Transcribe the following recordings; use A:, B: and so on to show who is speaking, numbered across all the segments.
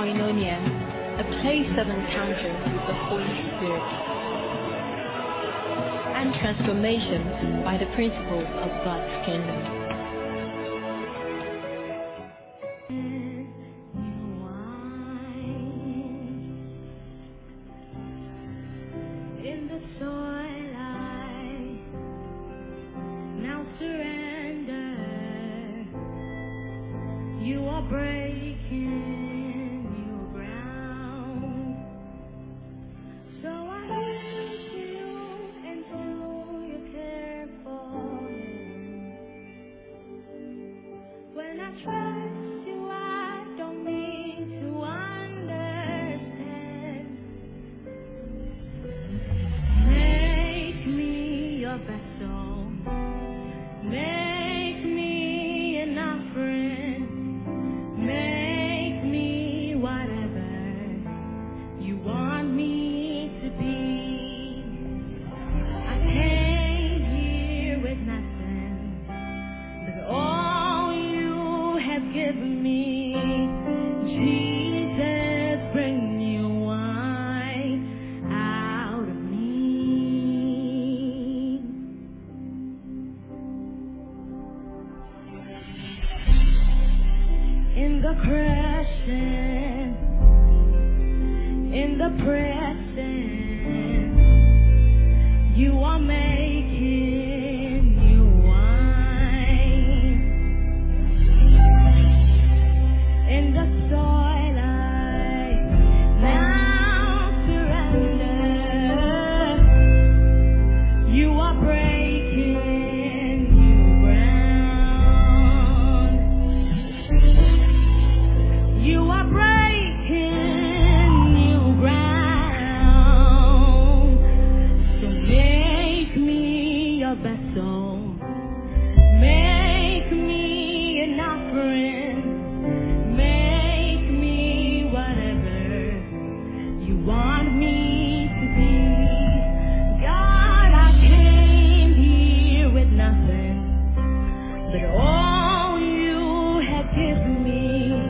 A: koinonia, a place of encounter with the Holy Spirit, and transformation by the principles of God's kingdom.
B: In the soil I now surrender. You are breaking new ground. So I lift you into your care for me. When I trust you, I don't need to understand. Make me your vessel. Make me an offering. Make me whatever you want me to be. I came here with nothing but all you have given me. Jesus, bring new wine out of me. In the crushing, in the pressing, you are making new wine. In the soil I now surrender. You are breaking new ground. You are breaking new ground. So make me your vessel. Make me an offering. Make me whatever you want me to be. God, I came here with nothing but all you have given me.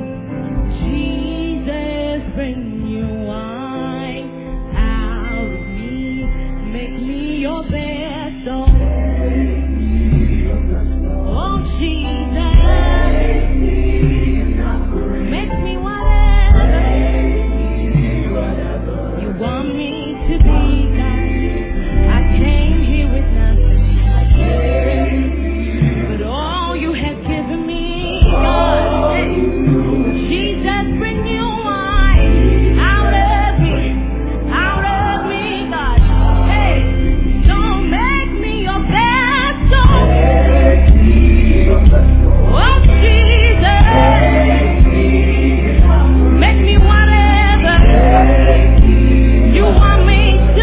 B: Jesus, bring new wine out of me. Make me your vessel. Oh, Jesus, make me whatever you want me to be, God. I came here with nothing but all you have given me, God. Hey. Jesus, bring new wine out of me, God. Hey, don't make me your vessel. Oh, Jesus, make me whatever you want me to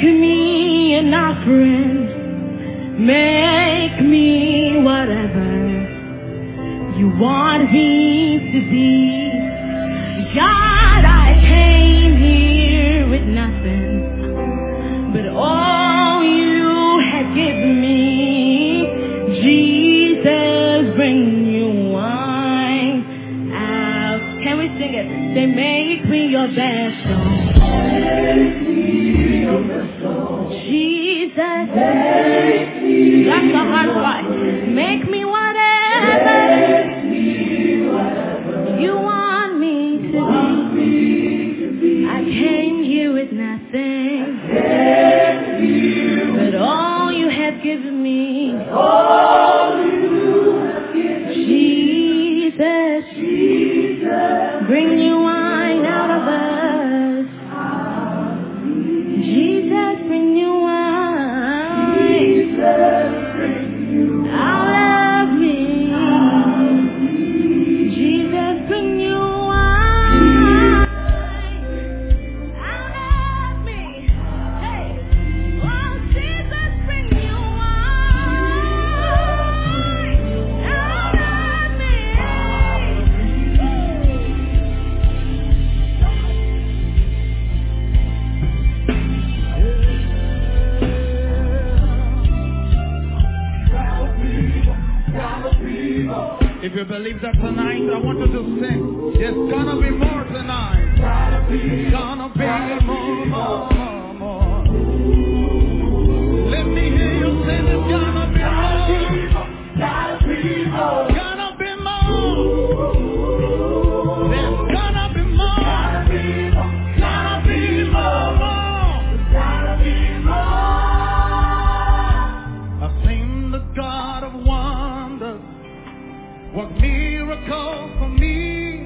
B: me an offering. Make me whatever you want me to be. God, I came here with nothing but all you had given me. Jesus, bring your wine out. Can we sing it? Say, make me your vessel. Jesus, that's the hard part. Make me whatever you want me to be. I came here with nothing but all you have given me. Jesus, bring your wine out of us. Jesus, bring your wine out of me. Jesus, bring your wine out of me. Hey, oh Jesus, bring your wine out of me.
C: If you believe that tonight, I want you to sing. There's gonna be more tonight. Gonna be more. Let me hear you say there's gonna be more. Gonna be more. There's gonna be more. Gonna be more. I've seen the God of wonders work miracles for me.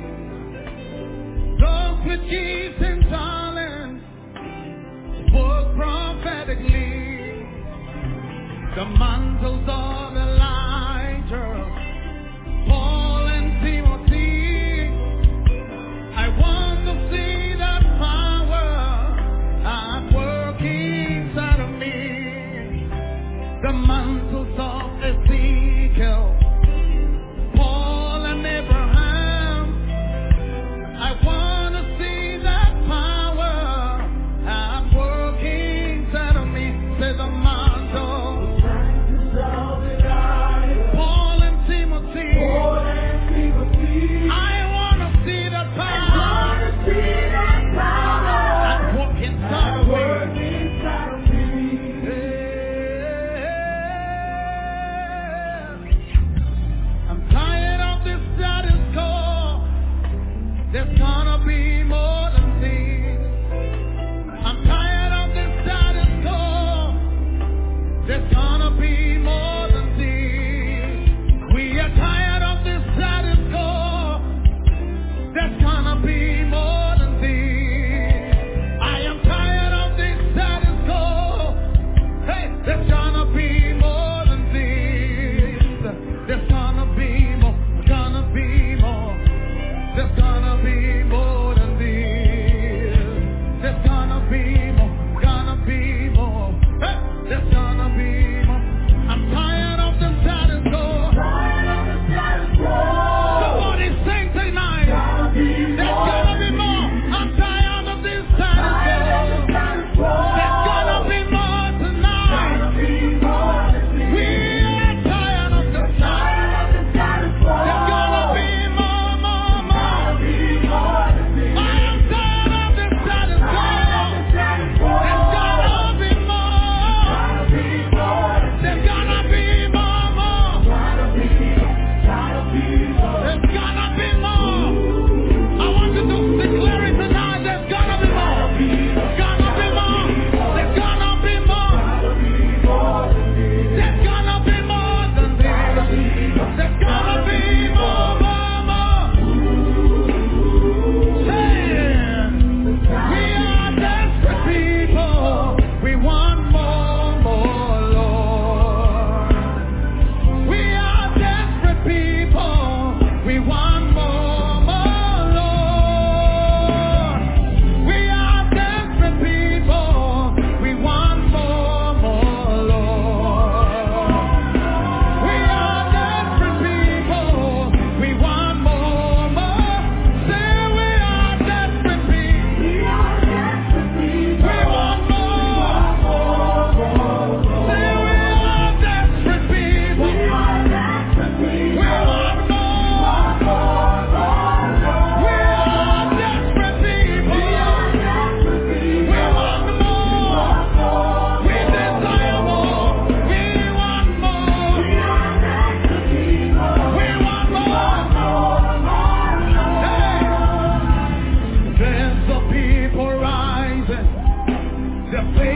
C: Those with gifts and talents work prophetically. The mantles of Elijah, Paul and Timothy. I want to see that power at work inside of me. The mantles of Ezekiel, Paul and Abraham. I want to see that power at work inside of me. Say the mantle. Paul and Timothy. I want to see that power at work inside of me. I'm tired of this status quo. There's gonna be more than this. I'm tired of this status quo. There's gonna be more than this. We are tired of this status quo. There's gonna be more than this. I am tired of this status quo. Hey, there's gonna be more than this. There's gonna be more. Gonna be more. There's gonna be more than this. There's gonna be more. Gonna be more. Hey, there's gonna be more. I'm tired of the status quo. Somebody sing tonight. There's gonna be more. I'm tired of this status quo. There's gonna be more tonight. We are tired of the status quo. There's gonna be more. I am tired of the status quo. There's gonna be more.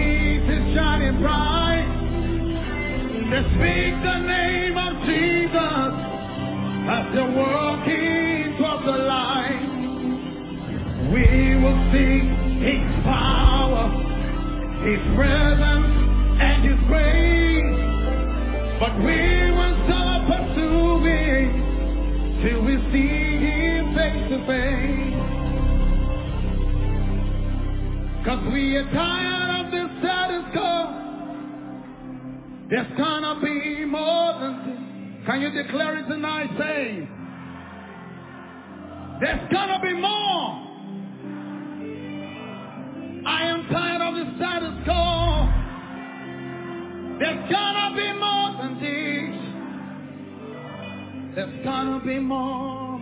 C: peace is shining bright. They speak the name of Jesus as they're walking towards the light. We will sing His power, His presence, and His grace. But we will stop pursuing till we see Him face to face. 'Cause we are tired of this status quo. There's gonna be more than this. Can you declare it tonight? Say, there's gonna be more. I am tired of the status quo. There's gonna be more than this. There's gonna be more.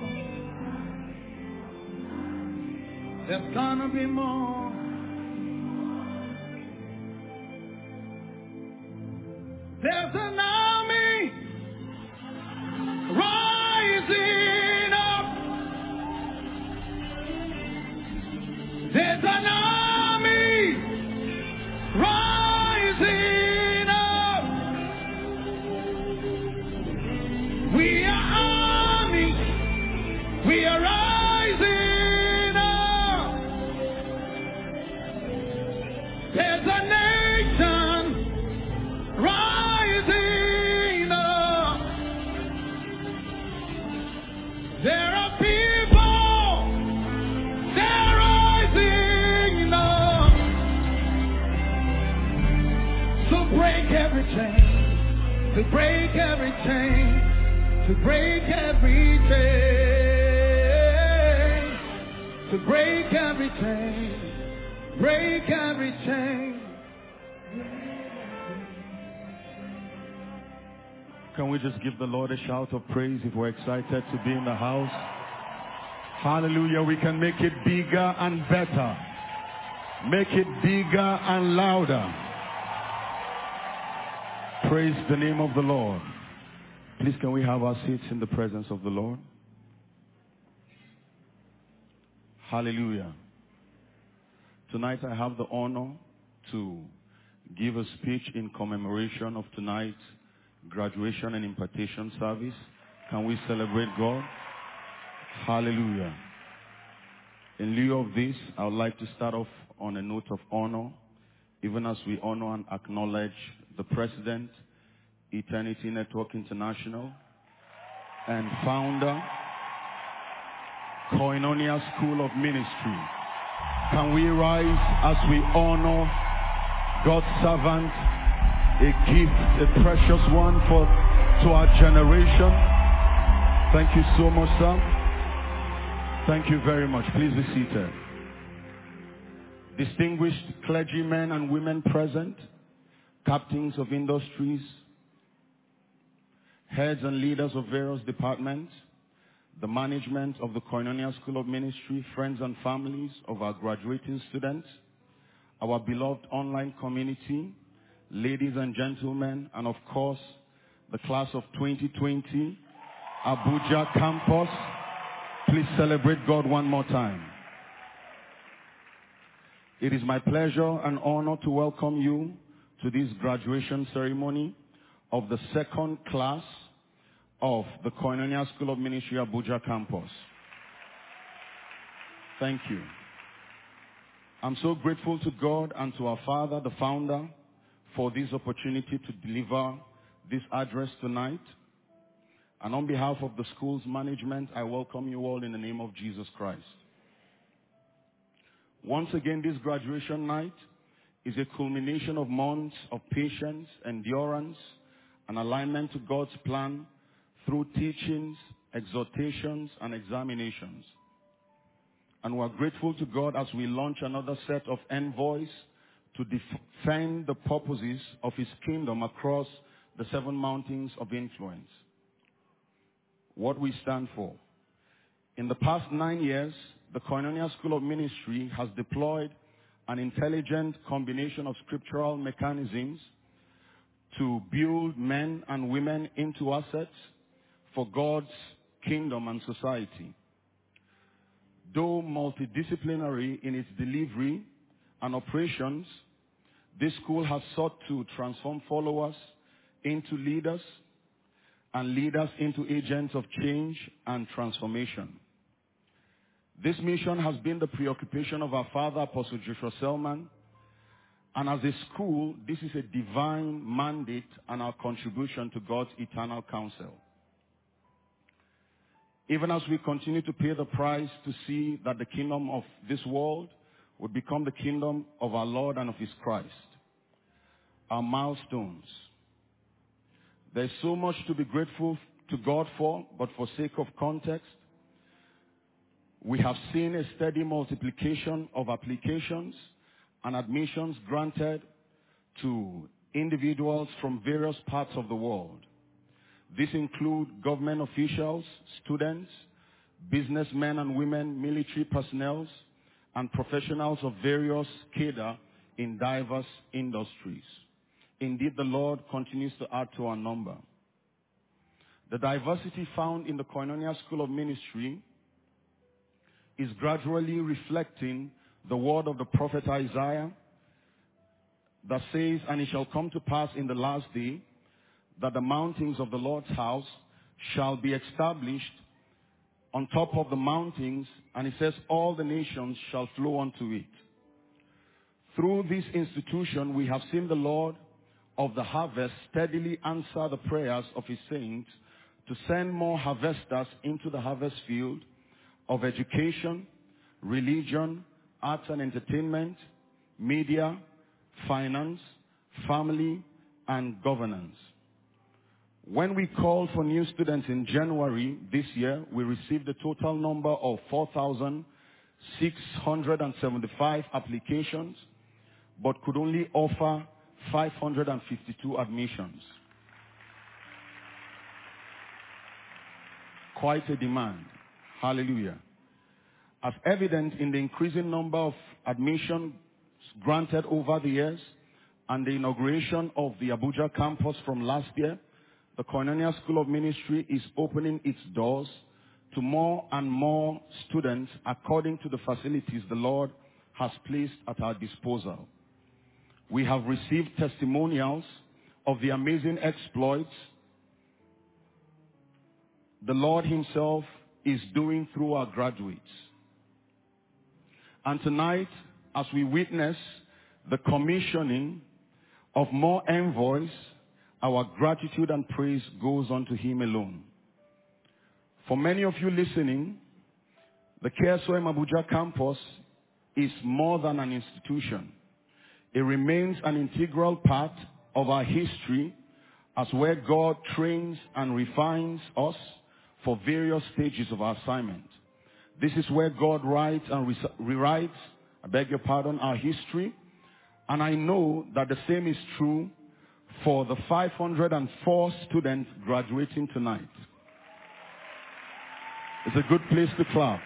C: There's gonna be more. There's an army rising up. There's an army rising up. We are armies. We are rising up. There's a nation rising up. There are people, they're rising up. To break every chain, to break every chain, to break every chain, to break every chain, break every chain.
D: Can we just give the Lord a shout of praise if we're excited to be in the house? Hallelujah. We can make it bigger and better. Make it bigger and louder. Praise the name of the Lord. Please, can we have our seats in the presence of the Lord? Hallelujah. Tonight I have the honor to give a speech in commemoration of tonight's graduation and impartation service. Can we celebrate God? Hallelujah. In lieu of this, I would like to start off on a note of honor, even as we honor and acknowledge the President, Eternity Network International, and founder, Koinonia School of Ministry. Can we rise as we honor God's servant, a gift, a precious one to our generation? Thank you so much, sir. Thank you very much. Please be seated. Distinguished clergymen and women present, captains of industries, heads and leaders of various departments, the management of the Koinonia School of Ministry, friends and families of our graduating students, our beloved online community, ladies and gentlemen, and of course, the class of 2020, Abuja campus. Please celebrate God one more time. It is my pleasure and honor to welcome you to this graduation ceremony of the second class of the Koinonia School of Ministry, Abuja campus. Thank you. I'm so grateful to God and to our Father, the founder, for this opportunity to deliver this address tonight. And on behalf of the school's management, I welcome you all in the name of Jesus Christ. Once again, this graduation night is a culmination of months of patience, endurance, and alignment to God's plan through teachings, exhortations, and examinations. And we're grateful to God as we launch another set of envoys to defend the purposes of His kingdom across the 7 mountains of influence. What we stand for. In the past 9 years, the Koinonia School of Ministry has deployed an intelligent combination of scriptural mechanisms to build men and women into assets for God's kingdom and society. Though multidisciplinary in its delivery and operations, This school has sought to transform followers into leaders and leaders into agents of change and transformation. This mission has been the preoccupation of our father, Apostle Joshua Selman, and as a school, this is a divine mandate and our contribution to God's eternal counsel. Even as we continue to pay the price to see that the kingdom of this world would become the kingdom of our Lord and of His Christ. Our milestones. There's so much to be grateful to God for, but for sake of context, we have seen a steady multiplication of applications and admissions granted to individuals from various parts of the world. These include government officials, students, businessmen and women, military personnel, and professionals of various cadre in diverse industries. Indeed, the Lord continues to add to our number. The diversity found in the Koinonia School of Ministry is gradually reflecting the word of the prophet Isaiah that says, "And it shall come to pass in the last day that the mountains of the Lord's house shall be established on top of the mountains," and it says, "all the nations shall flow unto it." Through this institution, we have seen the Lord of the harvest steadily answer the prayers of His saints to send more harvesters into the harvest field of education, religion, arts and entertainment, media, finance, family, and governance. When we called for new students in January this year, we received a total number of 4,675 applications, but could only offer 552 admissions. Quite a demand. Hallelujah. As evident in the increasing number of admissions granted over the years and the inauguration of the Abuja campus from last year, the Koinonia School of Ministry is opening its doors to more and more students according to the facilities the Lord has placed at our disposal. We have received testimonials of the amazing exploits the Lord Himself is doing through our graduates. And tonight, as we witness the commissioning of more envoys, our gratitude and praise goes unto Him alone. For many of you listening, the KSOM Abuja campus is more than an institution. It remains an integral part of our history as where God trains and refines us for various stages of our assignment. This is where God writes and rewrites, our history. And I know that the same is true for the 504 students graduating tonight. It's a good place to clap.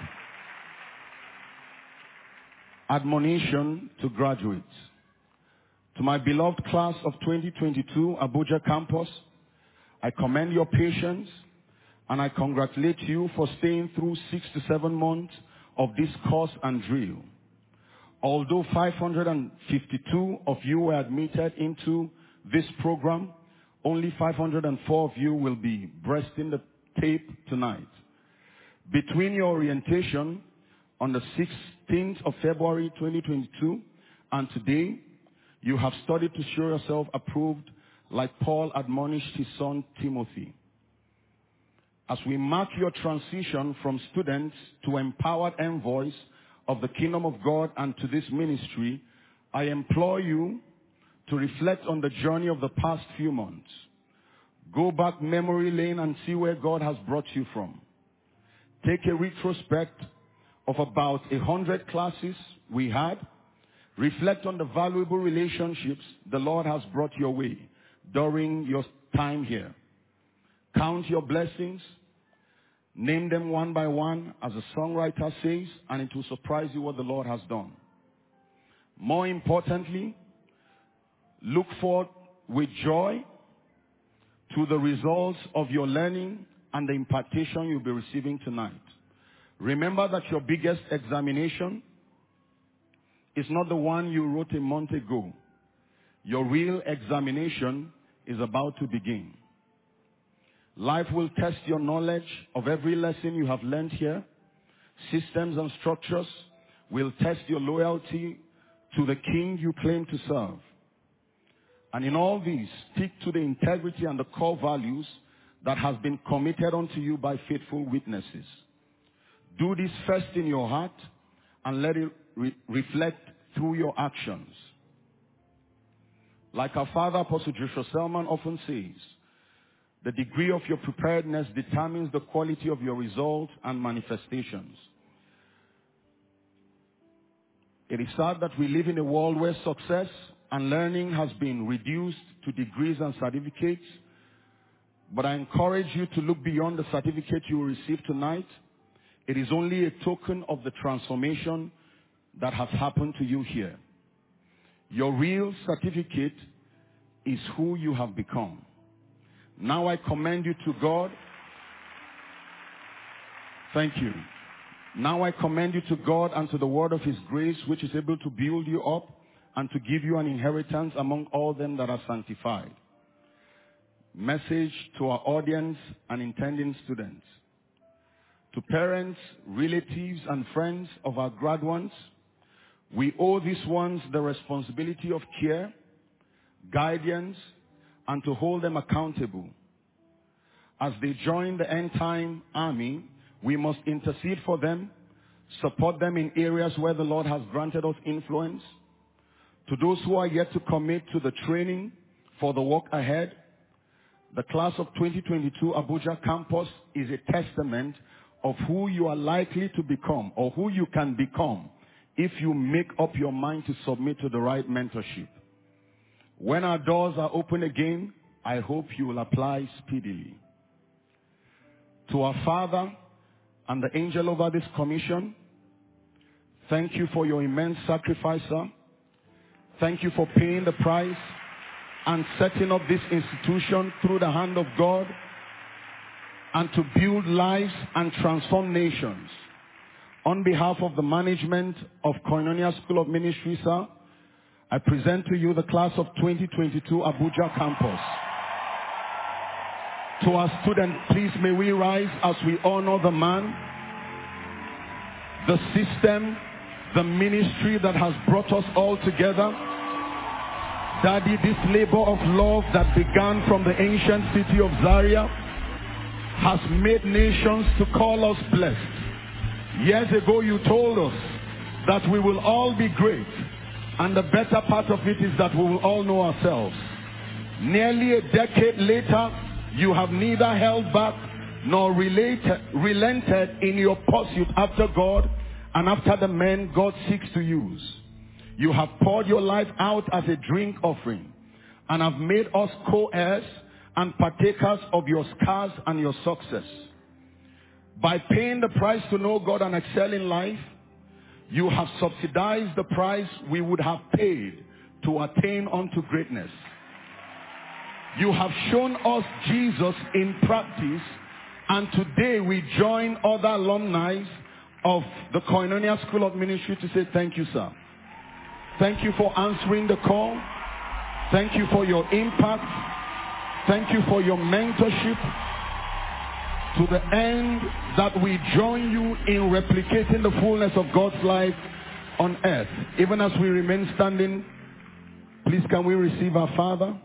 D: Admonition to graduates. To my beloved class of 2022 Abuja campus, I commend your patience and I congratulate you for staying through 6 to 7 months of this course and drill. Although 552 of you were admitted into this program, only 504 of you will be breasting the tape tonight. Between your orientation on the 16th of February 2022 and today, you have studied to show yourself approved like Paul admonished his son Timothy. As we mark your transition from students to empowered envoys of the kingdom of God and to this ministry, I implore you to reflect on the journey of the past few months. Go back memory lane and see where God has brought you from. Take a retrospect of about 100 classes we had. Reflect on the valuable relationships the Lord has brought your way during your time here. Count your blessings. Name them one by one, as a songwriter says, and it will surprise you what the Lord has done. More importantly, look forward with joy to the results of your learning and the impartation you'll be receiving tonight. Remember that your biggest examination is not the one you wrote a month ago. Your real examination is about to begin. Life will test your knowledge of every lesson you have learned here. Systems and structures will test your loyalty to the King you claim to serve. And in all these, stick to the integrity and the core values that has been committed unto you by faithful witnesses. Do this first in your heart and let it reflect through your actions. Like our father, Apostle Joshua Selman, often says, the degree of your preparedness determines the quality of your results and manifestations. It is sad that we live in a world where success and learning has been reduced to degrees and certificates. But I encourage you to look beyond the certificate you will receive tonight. It is only a token of the transformation that has happened to you here. Your real certificate is who you have become. Now I commend you to God. Thank you. Now I commend you to God and to the word of His grace, which is able to build you up and to give you an inheritance among all them that are sanctified. Message to our audience and intending students. To parents, relatives, and friends of our graduates, we owe these ones the responsibility of care, guidance, and to hold them accountable. As they join the end-time army, we must intercede for them, support them in areas where the Lord has granted us influence. To those who are yet to commit to the training for the work ahead, the class of 2022 Abuja campus is a testament of who you are likely to become or who you can become if you make up your mind to submit to the right mentorship. When our doors are open again, I hope you will apply speedily. To our Father and the angel over this commission, thank you for your immense sacrifice, sir. Thank you for paying the price and setting up this institution through the hand of God and to build lives and transform nations. On behalf of the management of Koinonia School of Ministry, sir, I present to you the class of 2022 Abuja campus. To our students, please may we rise as we honor the man, the system, the ministry that has brought us all together. Daddy, this labor of love that began from the ancient city of Zaria has made nations to call us blessed. Years ago you told us that we will all be great, and the better part of it is that we will all know ourselves. Nearly a decade later, you have neither held back nor relented in your pursuit after God and after the men God seeks to use. You have poured your life out as a drink offering and have made us co-heirs and partakers of your scars and your success. By paying the price to know God and excel in life, you have subsidized the price we would have paid to attain unto greatness. You have shown us Jesus in practice, and today we join other alumni of the Koinonia School of Ministry to say thank you, sir. Thank you for answering the call. Thank you for your impact. Thank you for your mentorship, to the end that we join you in replicating the fullness of God's life on earth. Even as we remain standing, please can we receive our Father?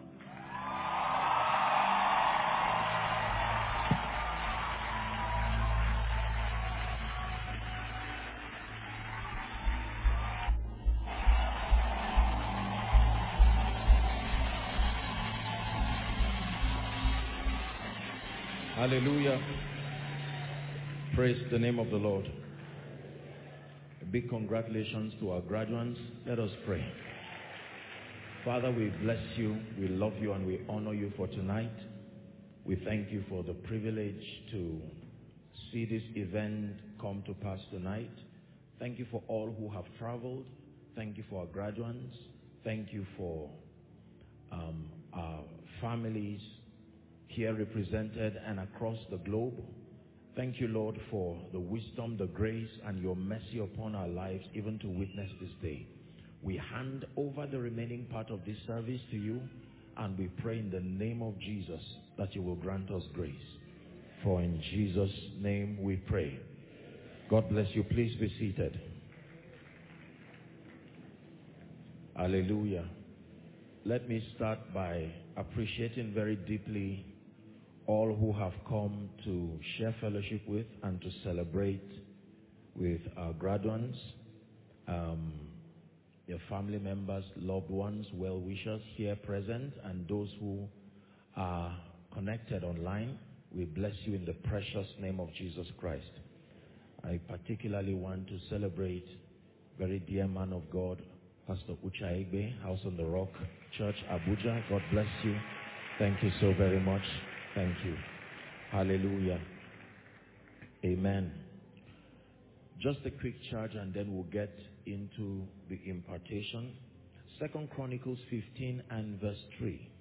D: Hallelujah. Praise the name of the Lord. A big congratulations to our graduates. Let us pray. Father, we bless you, we love you, and we honor you for tonight. We thank you for the privilege to see this event come to pass tonight. Thank you for all who have traveled. Thank you for our graduates. Thank you for our families here represented and across the globe. Thank you, Lord, for the wisdom, the grace, and your mercy upon our lives, even to witness this day.
E: We hand over the remaining part of this service to you, and we pray in the name of Jesus that you will grant us grace. For in Jesus' name we pray. God bless you. Please be seated. Hallelujah. Let me start by appreciating very deeply all who have come to share fellowship with and to celebrate with our graduates, your family members, loved ones, well-wishers here present, and those who are connected online. We bless you in the precious name of Jesus Christ. I particularly want to celebrate very dear man of God, Pastor Ucha Egbe, House on the Rock Church, Abuja. God bless you. Thank you so very much. Thank you. Hallelujah. Amen. Just a quick charge and then we'll get into the impartation. 2 Chronicles 15 and verse 3.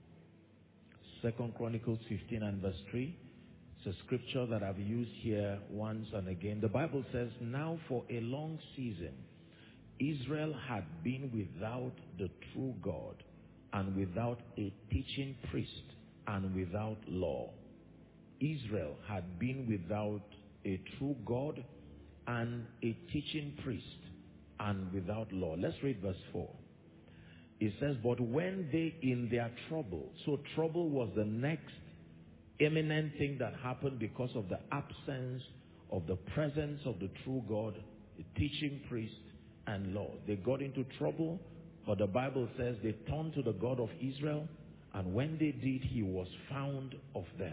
E: 2 Chronicles 15 and verse 3. It's a scripture that I've used here once and again. The Bible says, now for a long season, Israel had been without the true God and without a teaching priest and without law. Israel had been without a true God and a teaching priest and without law. Let's read verse 4. It says, but when they in their trouble, so trouble was the next eminent thing that happened because of the absence of the presence of the true God, the teaching priest, and law. They got into trouble, but the Bible says they turned to the God of Israel, and when they did, he was found of them.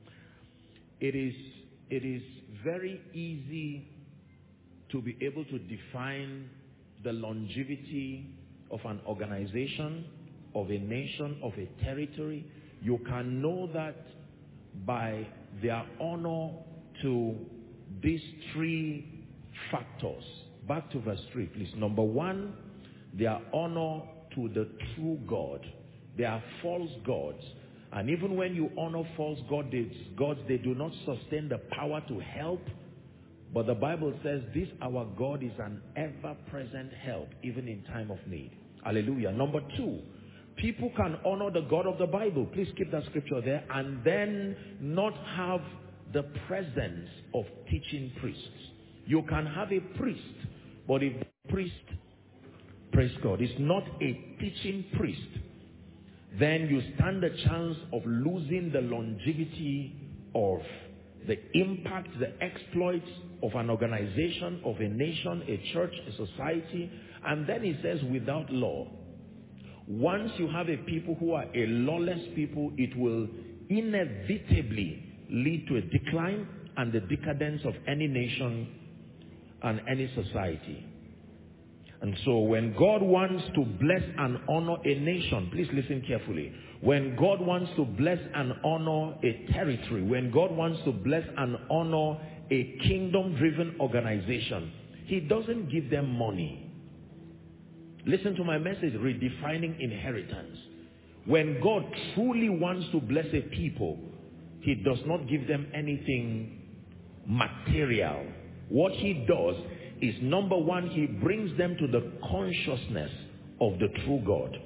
E: It is very easy to be able to define the longevity of an organization, of a nation, of a territory. You can know that by their honor to these three factors. Back to verse 3, please. Number one, their honor to the true God. They are false gods. And even when you honor false gods, they do not sustain the power to help. But the Bible says this, our God is an ever-present help, even in time of need. Hallelujah. Number two, people can honor the God of the Bible. Please keep that scripture there. And then not have the presence of teaching priests. You can have a priest, but if the priest, praise God, is not a teaching priest, then you stand the chance of losing the longevity of the impact, the exploits of an organization, of a nation, a church, a society. And then he says, without law. Once you have a people who are a lawless people, it will inevitably lead to a decline and the decadence of any nation and any society. And so when God wants to bless and honor a nation, please listen carefully. When God wants to bless and honor a territory, when God wants to bless and honor a kingdom-driven organization, he doesn't give them money. Listen to my message, redefining inheritance. When God truly wants to bless a people, he does not give them anything material. What he does is, number one, he brings them to the consciousness of the true God.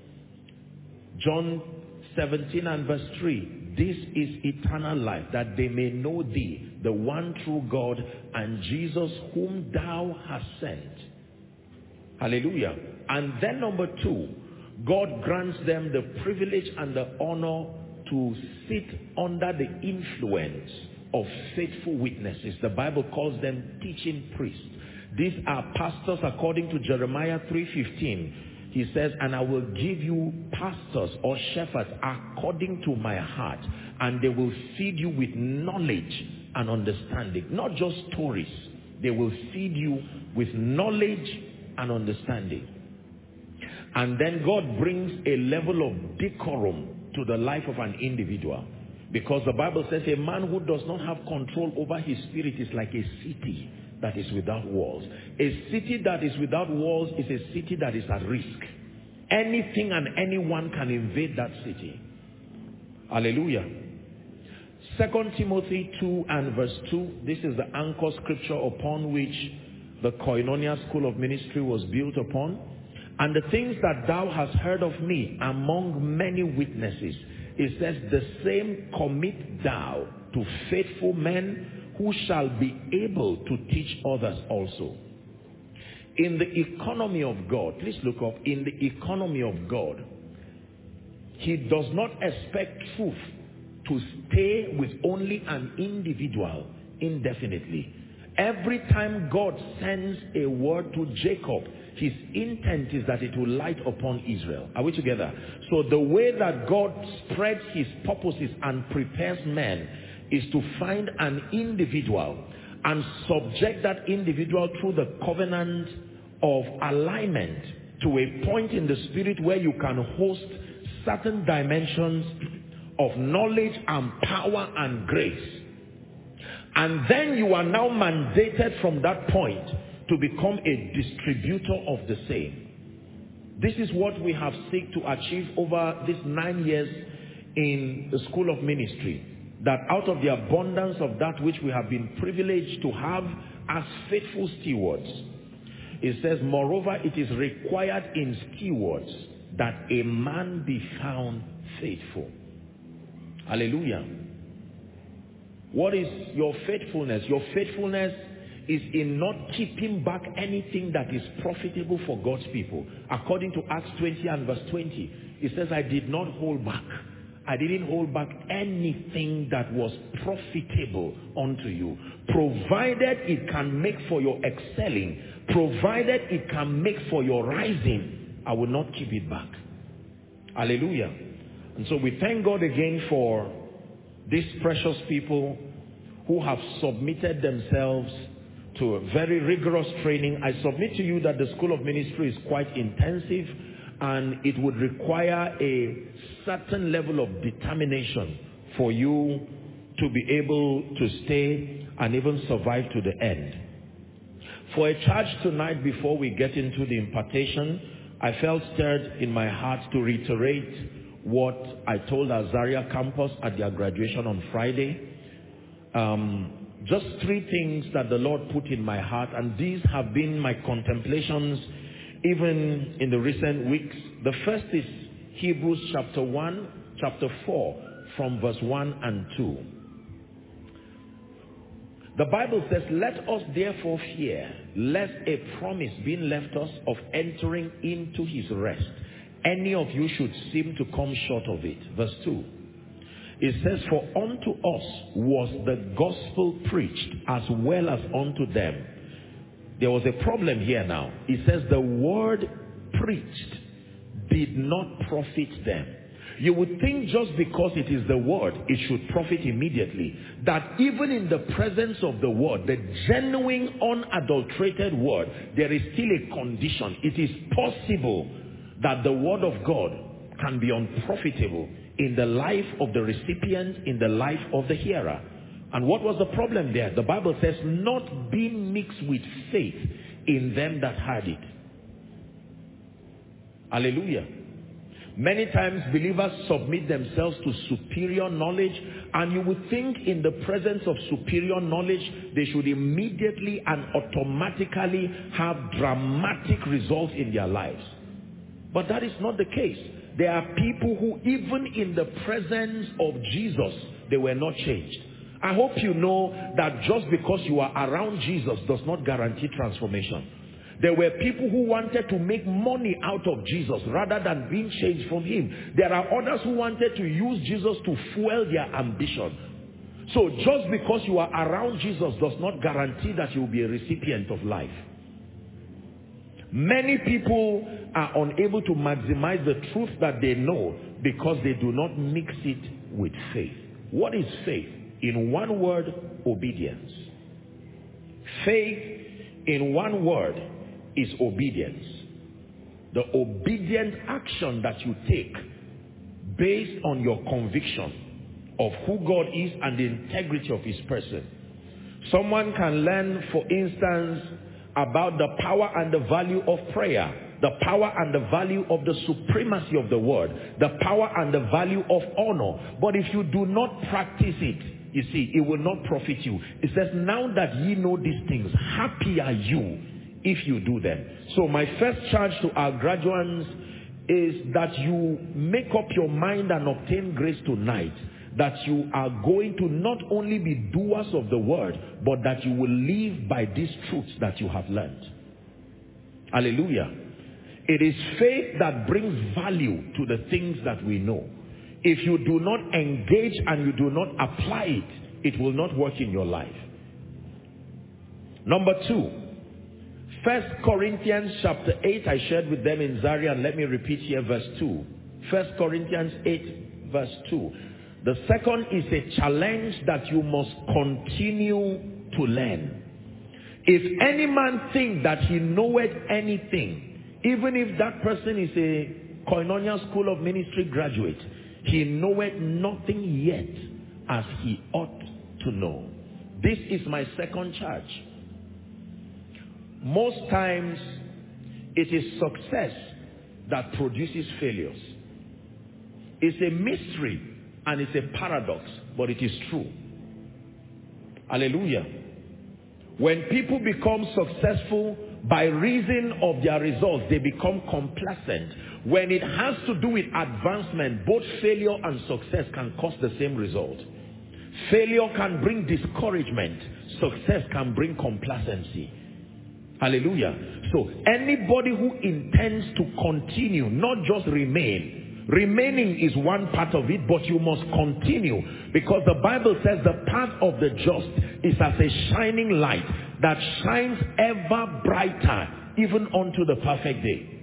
E: John 17 and verse 3, this is eternal life, that they may know thee, the one true God, and Jesus whom thou hast sent. Hallelujah. And then number two, God grants them the privilege and the honor to sit under the influence of faithful witnesses. The Bible calls them teaching priests. These are pastors according to Jeremiah 3:15. He says, and I will give you pastors or shepherds according to my heart, and they will feed you with knowledge and understanding. Not just stories. They will feed you with knowledge and understanding. And then God brings a level of decorum to the life of an individual. Because the Bible says a man who does not have control over his spirit is like a city that is without walls. A city that is without walls is a city that is at risk. Anything and anyone can invade that city. Hallelujah. 2 Timothy 2 and verse 2. This is the anchor scripture upon which the Koinonia School of Ministry was built upon. And the things that thou hast heard of me among many witnesses, it says, the same commit thou to faithful men who shall be able to teach others also. In the economy of God, please look up, in the economy of God, he does not expect truth to stay with only an individual indefinitely. Every time God sends a word to Jacob, his intent is that it will light upon Israel. Are we together? So the way that God spreads his purposes and prepares men is to find an individual and subject that individual through the covenant of alignment to a point in the spirit where you can host certain dimensions of knowledge and power and grace. And then you are now mandated from that point to become a distributor of the same. This is what we have sought to achieve over these 9 years in the School of Ministry. That out of the abundance of that which we have been privileged to have as faithful stewards, it says, moreover, it is required in stewards that a man be found faithful. Hallelujah. What is your faithfulness? Your faithfulness is in not keeping back anything that is profitable for God's people. According to Acts 20 and verse 20, it says, I did not hold back. I didn't hold back anything that was profitable unto you. Provided it can make for your excelling, provided it can make for your rising, I will not keep it back. Hallelujah. And so we thank God again for these precious people who have submitted themselves to a very rigorous training. I submit to you that the School of Ministry is quite intensive, and it would require a certain level of determination for you to be able to stay and even survive to the end. For a charge tonight, before we get into the impartation, I felt stirred in my heart to reiterate what I told Azaria campus at their graduation on Friday. Just 3 things that the Lord put in my heart, and these have been my contemplations even in the recent weeks. The first is Hebrews chapter 4 from verse 1 and 2. The Bible says, let us therefore fear, lest a promise being left us of entering into his rest, any of you should seem to come short of it. Verse 2. It says, for unto us was the gospel preached as well as unto them. There was a problem here now. It says the word preached did not profit them. You would think just because it is the word, it should profit immediately. That even in the presence of the word, the genuine, unadulterated word, there is still a condition. It is possible that the word of God can be unprofitable in the life of the recipient, in the life of the hearer. And what was the problem there? The Bible says, not being mixed with faith in them that heard it. Hallelujah. Many times believers submit themselves to superior knowledge, and you would think in the presence of superior knowledge, they should immediately and automatically have dramatic results in their lives. But that is not the case. There are people who, even in the presence of Jesus, they were not changed. I hope you know that just because you are around Jesus does not guarantee transformation. There were people who wanted to make money out of Jesus rather than being changed from him. There are others who wanted to use Jesus to fuel their ambition. So just because you are around Jesus does not guarantee that you will be a recipient of life. Many people are unable to maximize the truth that they know because they do not mix it with faith. What is faith? In one word, obedience. Faith, in one word, is obedience. The obedient action that you take based on your conviction of who God is and the integrity of his person. Someone can learn, for instance, about the power and the value of prayer, the power and the value of the supremacy of the word, the power and the value of honor. But if you do not practice it, you see, it will not profit you. It says, now that ye know these things, happy are you if you do them. So my first charge to our graduates is that you make up your mind and obtain grace tonight, that you are going to not only be doers of the word, but that you will live by these truths that you have learned. Hallelujah. It is faith that brings value to the things that we know. If you do not engage and you do not apply it, it will not work in your life. Number 2, 1 Corinthians chapter 8, I shared with them in Zaria, and let me repeat here verse 2. 1 Corinthians 8 verse 2. The second is a challenge that you must continue to learn. If any man think that he knoweth anything, even if that person is a Koinonia School of Ministry graduate, he knoweth nothing yet as he ought to know. This is my second charge. Most times, it is success that produces failures. It's a mystery and it's a paradox, but it is true. Hallelujah. When people become successful by reason of their results, they become complacent. When it has to do with advancement, both failure and success can cause the same result. Failure can bring discouragement. Success can bring complacency. Hallelujah. So anybody who intends to continue, not just remain. Remaining is one part of it, but you must continue. Because the Bible says the path of the just is as a shining light that shines ever brighter, even unto the perfect day.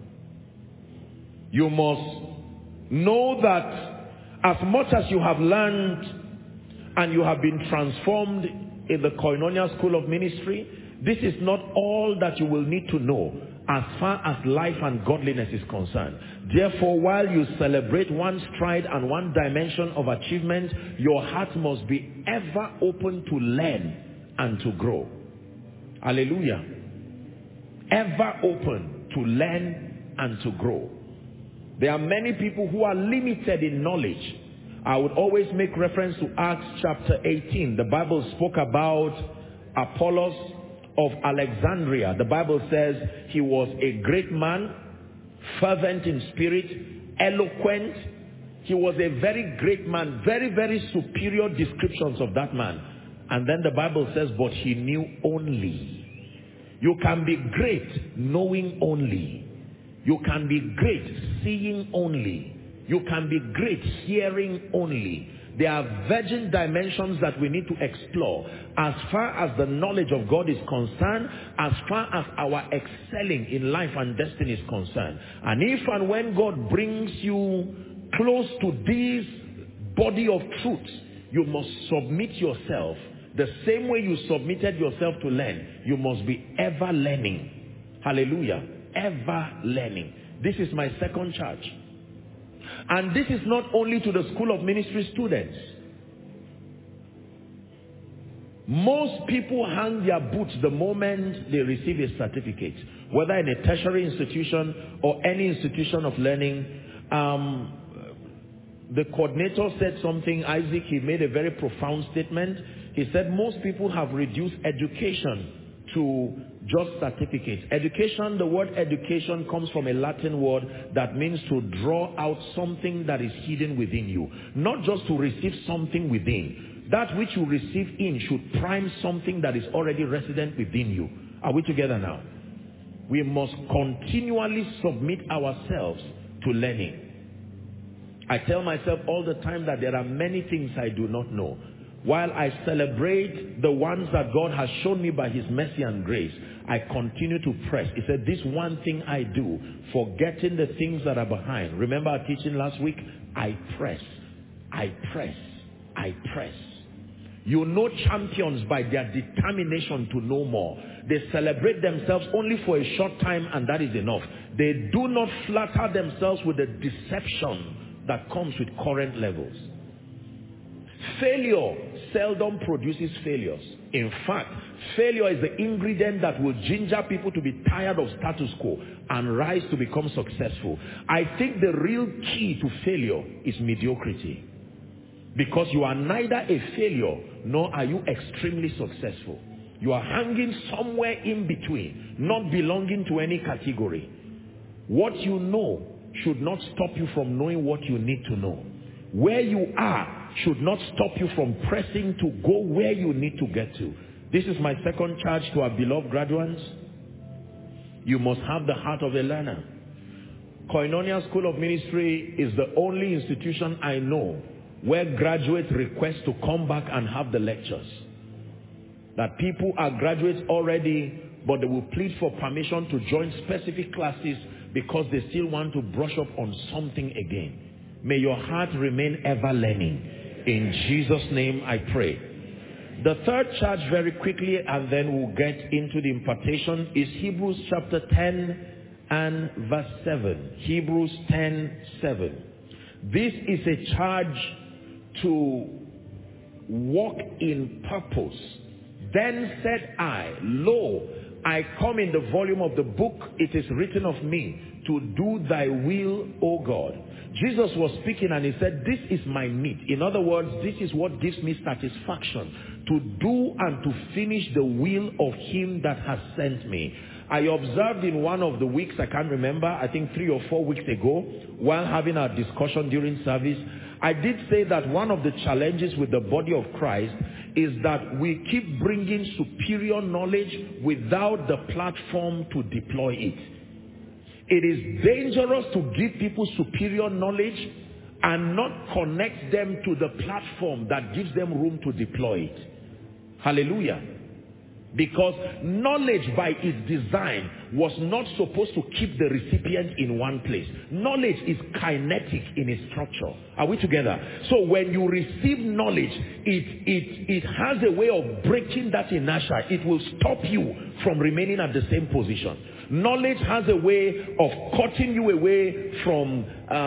E: You must know that as much as you have learned and you have been transformed in the Koinonia School of Ministry, this is not all that you will need to know as far as life and godliness is concerned. Therefore, while you celebrate one stride and one dimension of achievement, your heart must be ever open to learn and to grow. Hallelujah. Ever open to learn and to grow. There are many people who are limited in knowledge. I would always make reference to Acts chapter 18. The Bible spoke about Apollos of Alexandria. The Bible says he was a great man, fervent in spirit, eloquent. He was a very great man, very, very superior descriptions of that man. And then the Bible says, but he knew only. You can be great knowing only. You can be great seeing only. You can be great hearing only. There are virgin dimensions that we need to explore as far as the knowledge of God is concerned, as far as our excelling in life and destiny is concerned. And if and when God brings you close to this body of truth, you must submit yourself. The same way you submitted yourself to learn, you must be ever learning. Hallelujah. Ever learning. This is my second charge. And this is not only to the School of Ministry students. Most people hang their boots the moment they receive a certificate, whether in a tertiary institution or any institution of learning. The coordinator said something, Isaac, he made a very profound statement. He said most people have reduced education to just certificates. Education, the word education comes from a Latin word that means to draw out something that is hidden within you. Not just to receive something within. That which you receive in should prime something that is already resident within you. Are we together now? We must continually submit ourselves to learning. I tell myself all the time that there are many things I do not know. While I celebrate the ones that God has shown me by his mercy and grace, I continue to press. He said, this one thing I do, forgetting the things that are behind. Remember our teaching last week? I press. I press. I press. You know champions by their determination to know more. They celebrate themselves only for a short time and that is enough. They do not flatter themselves with the deception that comes with current levels. Failure seldom produces failures. In fact, failure is the ingredient that will ginger people to be tired of status quo and rise to become successful. I think the real key to failure is mediocrity. Because you are neither a failure nor are you extremely successful. You are hanging somewhere in between, not belonging to any category. What you know should not stop you from knowing what you need to know. Where you are should not stop you from pressing to go where you need to get to. This is my second charge to our beloved graduates. You must have the heart of a learner. Koinonia School of Ministry is the only institution I know where graduates request to come back and have the lectures. That people are graduates already, but they will plead for permission to join specific classes because they still want to brush up on something again. May your heart remain ever learning. In Jesus' name I pray. The third charge, very quickly, and then we'll get into the impartation, is Hebrews chapter 10 and verse 7. Hebrews 10:7. This is a charge to walk in purpose. Then said I, lo, I come in the volume of the book, it is written of me, to do thy will, O God. Jesus was speaking and he said, this is my meat. In other words, this is what gives me satisfaction, to do and to finish the will of him that has sent me. I observed in one of the weeks, I can't remember, I think 3 or 4 weeks ago, while having our discussion during service, I did say that one of the challenges with the body of Christ is that we keep bringing superior knowledge without the platform to deploy it. It is dangerous to give people superior knowledge and not connect them to the platform that gives them room to deploy it. Hallelujah. Because knowledge by its design was not supposed to keep the recipient in one place. Knowledge is kinetic in its structure. Are we together? So when you receive knowledge, it has a way of breaking that inertia. It will stop you from remaining at the same position. Knowledge has a way of cutting you away from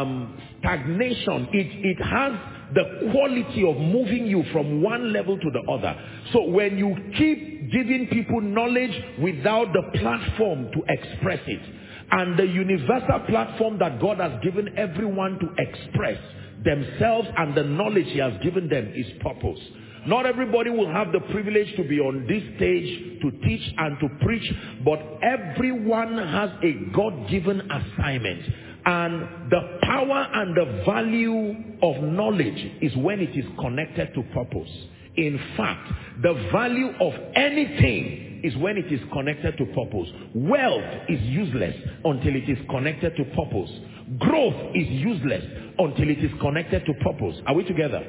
E: stagnation. It has the quality of moving you from one level to the other. So when you keep giving people knowledge without the platform to express it, and the universal platform that God has given everyone to express themselves and the knowledge he has given them is purpose. Not everybody will have the privilege to be on this stage to teach and to preach, but everyone has a God-given assignment. And the power and the value of knowledge is when it is connected to purpose. In fact, the value of anything is when it is connected to purpose. Wealth is useless until it is connected to purpose. Growth is useless until it is connected to purpose. Are we together?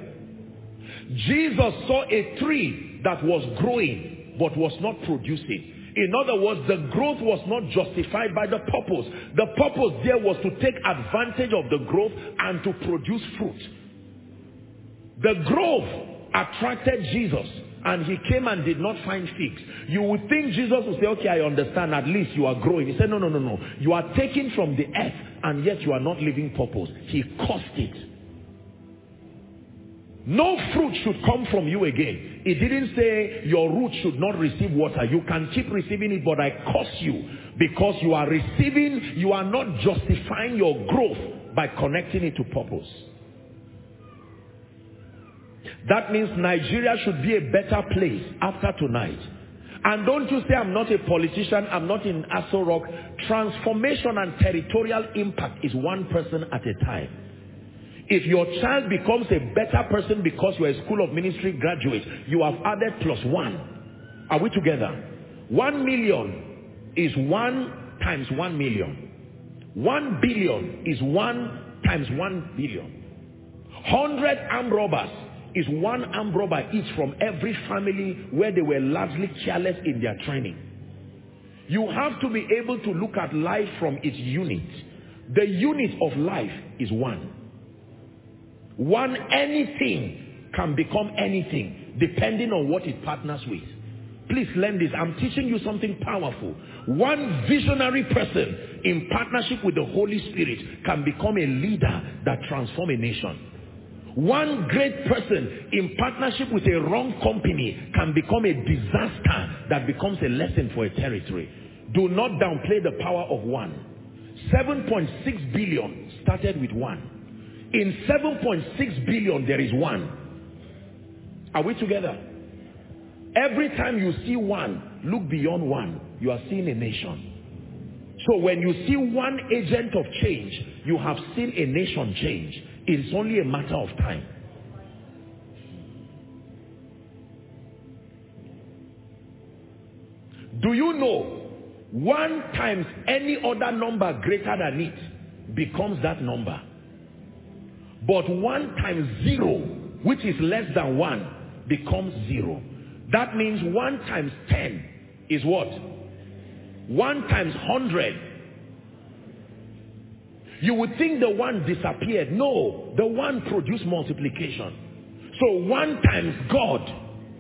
E: Jesus saw a tree that was growing but was not producing. In other words, the growth was not justified by the purpose. The purpose there was to take advantage of the growth and to produce fruit. The growth attracted Jesus, and he came and did not find figs. You would think Jesus would say, okay, I understand, at least you are growing. He said, no. You are taken from the earth, and yet you are not living purpose. He cursed it. No fruit should come from you again. It didn't say your root should not receive water. You can keep receiving it, but I curse you because you are receiving, you are not justifying your growth by connecting it to purpose. That means Nigeria should be a better place after tonight. And don't you say I'm not a politician, I'm not in Aso Rock. Transformation and territorial impact is one person at a time. If your child becomes a better person because you're a School of Ministry graduate, you have added +1. Are we together? 1 million is 1 times 1 million. 1 billion is 1 times 1 billion. 100 armed robbers is 1 armed robber each from every family where they were largely careless in their training. You have to be able to look at life from its unit. The unit of life is 1. One anything can become anything depending on what it partners with. Please learn this. I'm teaching you something powerful. One visionary person in partnership with the Holy Spirit can become a leader that transforms a nation. One great person in partnership with a wrong company can become a disaster that becomes a lesson for a territory. Do not downplay the power of 1. 7.6 billion started with 1. In 7.6 billion, there is 1. Are we together? Every time you see one, look beyond one, you are seeing a nation. So when you see one agent of change, you have seen a nation change. It is only a matter of time. Do you know 1 times any other number greater than it becomes that number? But 1 times 0, which is less than 1, becomes 0. That means 1 times 10 is what? 1 times 100. You would think the 1 disappeared. No, the 1 produced multiplication. So 1 times God.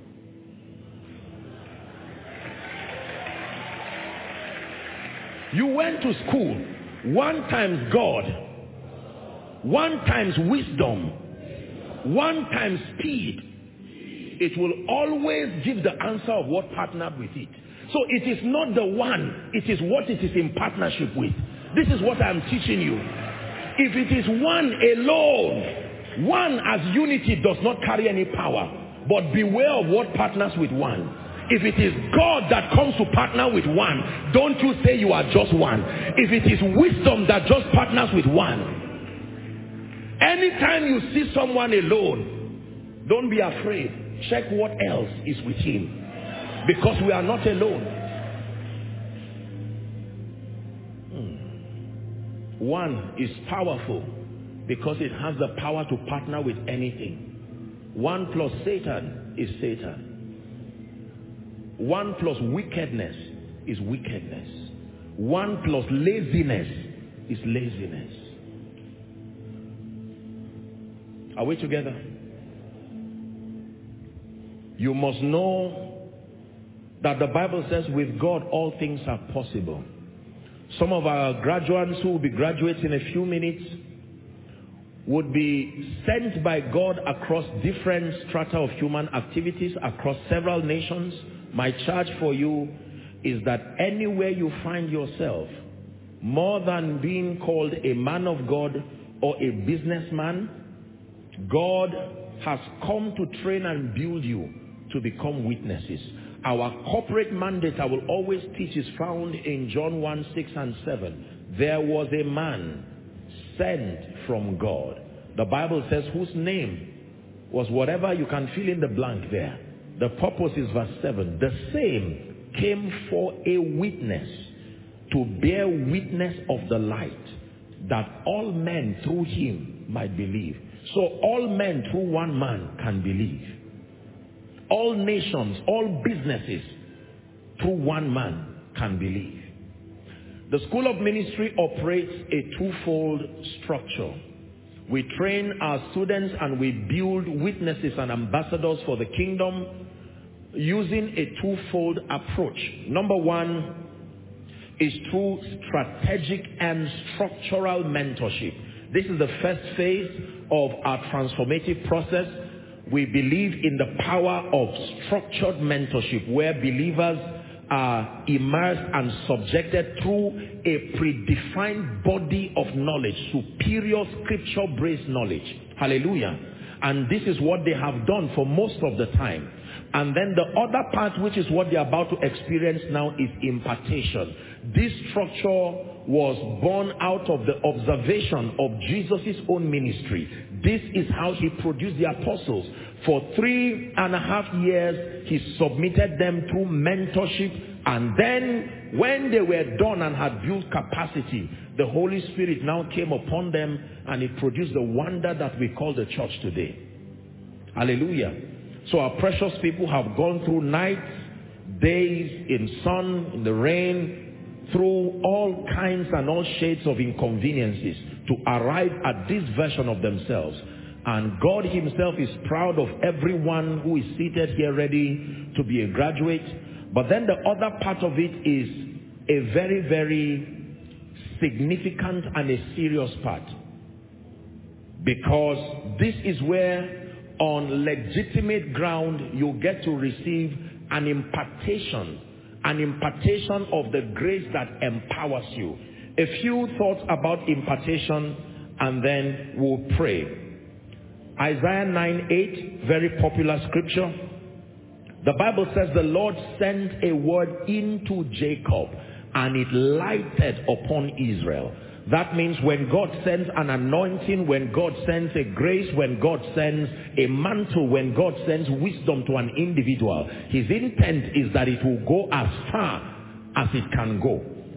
E: You went to school. 1 times God. 1 times wisdom. 1 times speed. It will always give the answer of what partnered with it. So it is not the 1, it is what it is in partnership with. This is what I'm teaching you. If it is 1 alone, 1 as unity does not carry any power. But beware of what partners with 1. If it is God that comes to partner with 1, don't you say you are just 1. If it is wisdom that just partners with 1. Anytime you see someone alone, don't be afraid. Check what else is with him. Because we are not alone. 1 is powerful because it has the power to partner with anything. 1 plus Satan is Satan. 1 plus wickedness is wickedness. 1 plus laziness is laziness. Are we together? You must know that the Bible says with God all things are possible. Some of our graduates who will be graduating in a few minutes would be sent by God across different strata of human activities, across several nations. My charge for you is that anywhere you find yourself, more than being called a man of God or a businessman, God has come to train and build you to become witnesses. Our corporate mandate, I will always teach, is found in John 1, 6 and 7. There was a man sent from God. The Bible says whose name was whatever, you can fill in the blank there. The purpose is verse 7. The same came for a witness, to bear witness of the light, that all men through him might believe. So all men through one man can believe. All nations, all businesses through one man can believe. The School of Ministry operates a twofold structure. We train our students and we build witnesses and ambassadors for the kingdom using a twofold approach. Number one is through strategic and structural mentorship. This is the first phase of our transformative process. We believe in the power of structured mentorship, where believers are immersed and subjected through a predefined body of knowledge, superior scripture-based knowledge. Hallelujah. And this is what they have done for most of the time. And then the other part, which is what they are about to experience now, is impartation. This structure was born out of the observation of Jesus' own ministry. This is how he produced the apostles. For 3.5 years, he submitted them through mentorship. And then, when they were done and had built capacity, the Holy Spirit now came upon them and it produced the wonder that we call the church today. Hallelujah. So our precious people have gone through nights, days, in sun, in the rain, through all kinds and all shades of inconveniences to arrive at this version of themselves. And God himself is proud of everyone who is seated here ready to be a graduate. But then the other part of it is a very, very significant and a serious part. Because this is where, on legitimate ground, you get to receive an impartation of the grace that empowers you. A few thoughts about impartation and then we'll pray. Isaiah 9:8, very popular scripture. The Bible says the Lord sent a word into Jacob and it lighted upon Israel. That means when God sends an anointing, when God sends a grace, when God sends a mantle, when God sends wisdom to an individual, his intent is that it will go as far as it can go.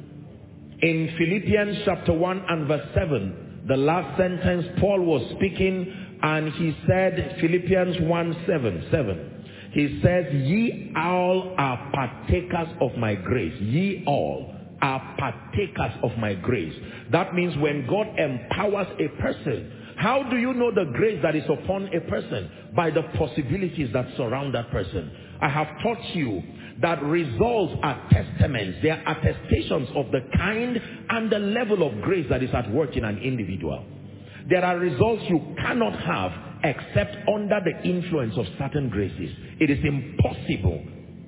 E: In Philippians chapter 1 and verse 7, the last sentence, Paul was speaking and he said, Philippians 1:7, he says, ye all are partakers of my grace. Ye all are partakers of my grace. That means when God empowers a person, how do you know the grace that is upon a person? By the possibilities that surround that person. I have taught you that results are testaments. They are attestations of the kind and the level of grace that is at work in an individual. There are results you cannot have except under the influence of certain graces. It is impossible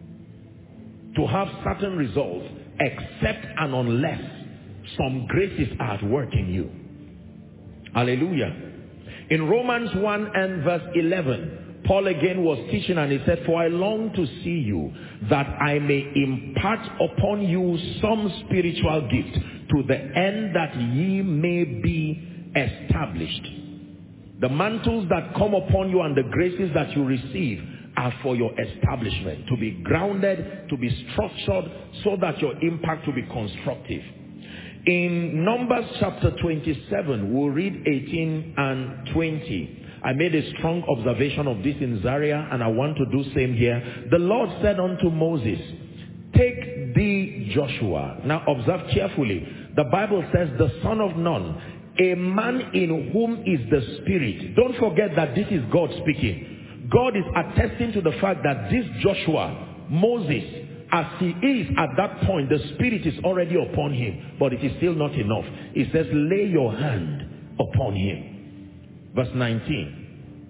E: to have certain results except and unless some graces are at work in you. Hallelujah. In Romans 1 and verse 11, Paul again was teaching and he said, for I long to see you, that I may impart upon you some spiritual gift, to the end that ye may be established. The mantles that come upon you and the graces that you receive are for your establishment, to be grounded, to be structured, so that your impact will be constructive. In Numbers chapter 27, we'll read 18 and 20. I made a strong observation of this in Zaria, and I want to do same here. The Lord said unto Moses, take thee Joshua. Now observe carefully. The Bible says, the son of Nun, a man in whom is the Spirit. Don't forget that this is God speaking. God is attesting to the fact that this Joshua, Moses, as he is at that point, the Spirit is already upon him, but it is still not enough. It says, lay your hand upon him. Verse 19.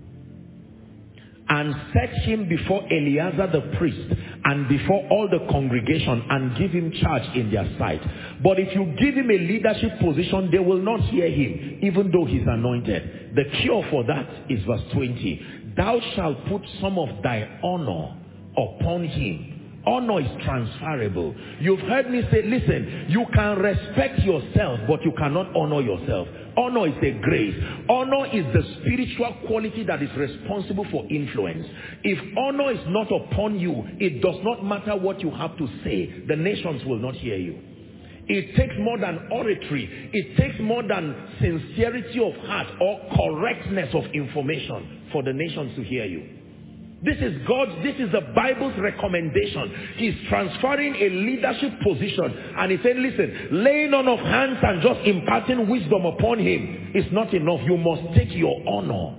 E: And set him before Eleazar the priest and before all the congregation, and give him charge in their sight. But if you give him a leadership position, they will not hear him, even though he's anointed. The cure for that is verse 20. Thou shalt put some of thy honor upon him. Honor is transferable. You've heard me say, listen, you can respect yourself, but you cannot honor yourself. Honor is a grace. Honor is the spiritual quality that is responsible for influence. If honor is not upon you, it does not matter what you have to say. The nations will not hear you. It takes more than oratory. It takes more than sincerity of heart or correctness of information for the nations to hear you. This is the Bible's recommendation. He's transferring a leadership position, and he said, listen, laying on of hands and just imparting wisdom upon him is not enough. You must take your honor.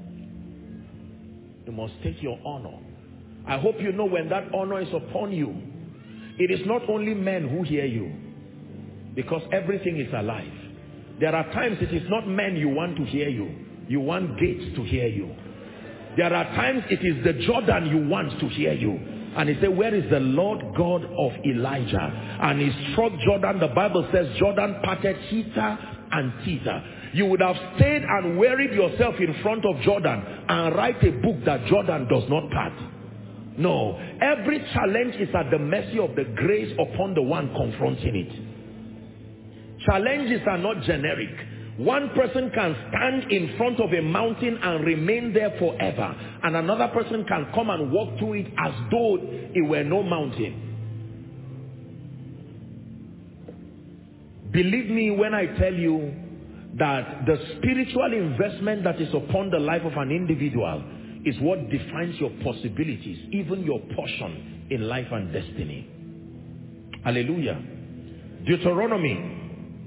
E: You must take your honor. I hope you know when that honor is upon you, it is not only men who hear you, because everything is alive. There are times it is not men you want to hear you. You want gates to hear you. There are times it is the Jordan you want to hear you. And he said, where is the Lord God of Elijah? And he struck Jordan. The Bible says Jordan parted hither and thither. You would have stayed and wearied yourself in front of Jordan and write a book that Jordan does not part. No. Every challenge is at the mercy of the grace upon the one confronting it. Challenges are not generic. One person can stand in front of a mountain and remain there forever, and another person can come and walk through it as though it were no mountain. Believe me when I tell you that the spiritual investment that is upon the life of an individual is what defines your possibilities, even your portion in life and destiny. Hallelujah. Deuteronomy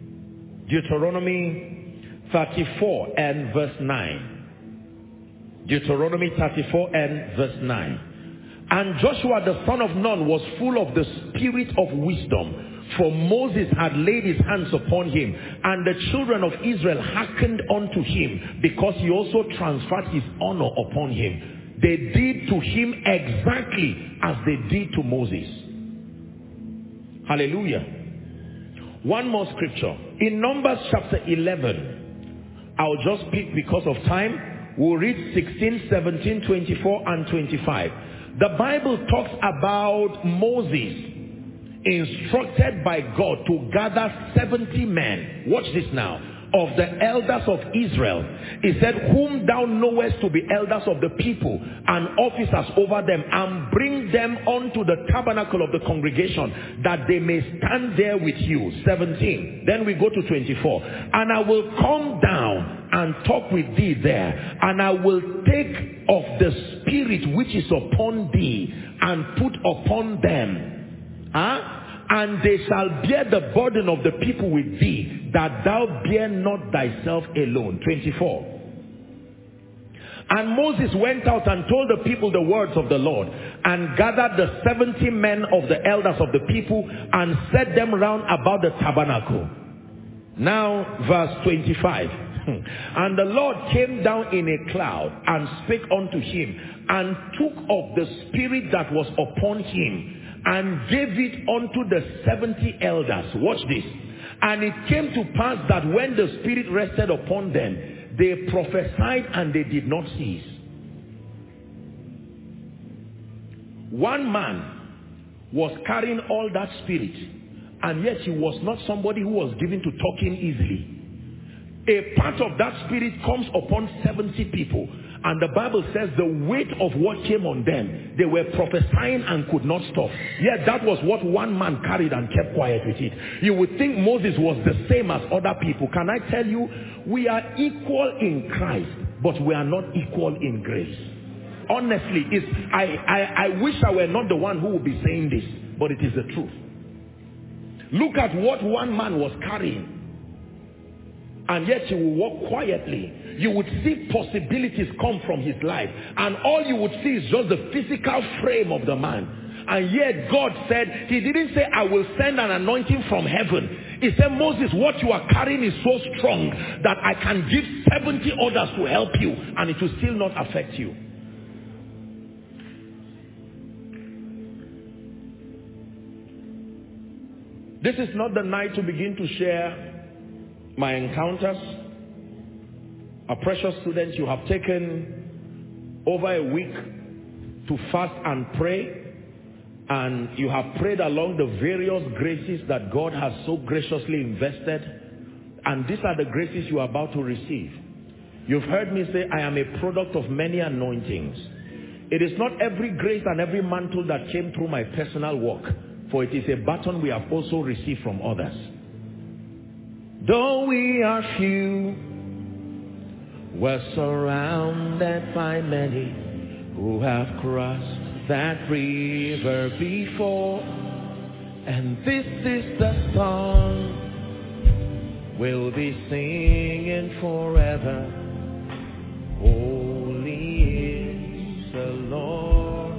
E: 34 and verse 9. Deuteronomy 34 and verse 9. And Joshua the son of Nun was full of the spirit of wisdom, for Moses had laid his hands upon him, and the children of Israel hearkened unto him, because he also transferred his honor upon him. They did to him exactly as they did to Moses. Hallelujah. One more scripture. In Numbers chapter 11, I'll just pick because of time. We'll read 16, 17, 24, and 25. The Bible talks about Moses instructed by God to gather 70 men. Watch this now. Of the elders of Israel. He said, whom thou knowest to be elders of the people and officers over them, and bring them unto the tabernacle of the congregation, that they may stand there with you. 17. Then we go to 24. And I will come down and talk with thee there, and I will take of the spirit which is upon thee and put upon them. And they shall bear the burden of the people with thee, that thou bear not thyself alone. 24. And Moses went out and told the people the words of the Lord, and gathered the 70 men of the elders of the people, and set them round about the tabernacle. Now, verse 25. And the Lord came down in a cloud, and spake unto him, and took of the spirit that was upon him, and gave it unto the 70 elders. Watch this. And it came to pass that when the spirit rested upon them, they prophesied and they did not cease. One man was carrying all that spirit, and yet he was not somebody who was given to talking easily. A part of that spirit comes upon 70 people. And the Bible says the weight of what came on them, they were prophesying and could not stop. Yet that was what one man carried and kept quiet with it. You would think Moses was the same as other people. Can I tell you, we are equal in Christ, but we are not equal in grace. Honestly, I wish I were not the one who would be saying this, but it is the truth. Look at what one man was carrying. And yet he will walk quietly. You would see possibilities come from his life. And all you would see is just the physical frame of the man. And yet God said, he didn't say, I will send an anointing from heaven. He said, Moses, what you are carrying is so strong that I can give 70 others to help you, and it will still not affect you. This is not the night to begin to share my encounters. Our precious students, you have taken over a week to fast and pray, and you have prayed along the various graces that God has so graciously invested, and these are the graces you are about to receive. You've heard me say, I am a product of many anointings. It is not every grace and every mantle that came through my personal work, for it is a baton we have also received from others. Though we are few, we're surrounded by many who have crossed that river before. And this is the song we'll be singing forever. Holy is the Lord.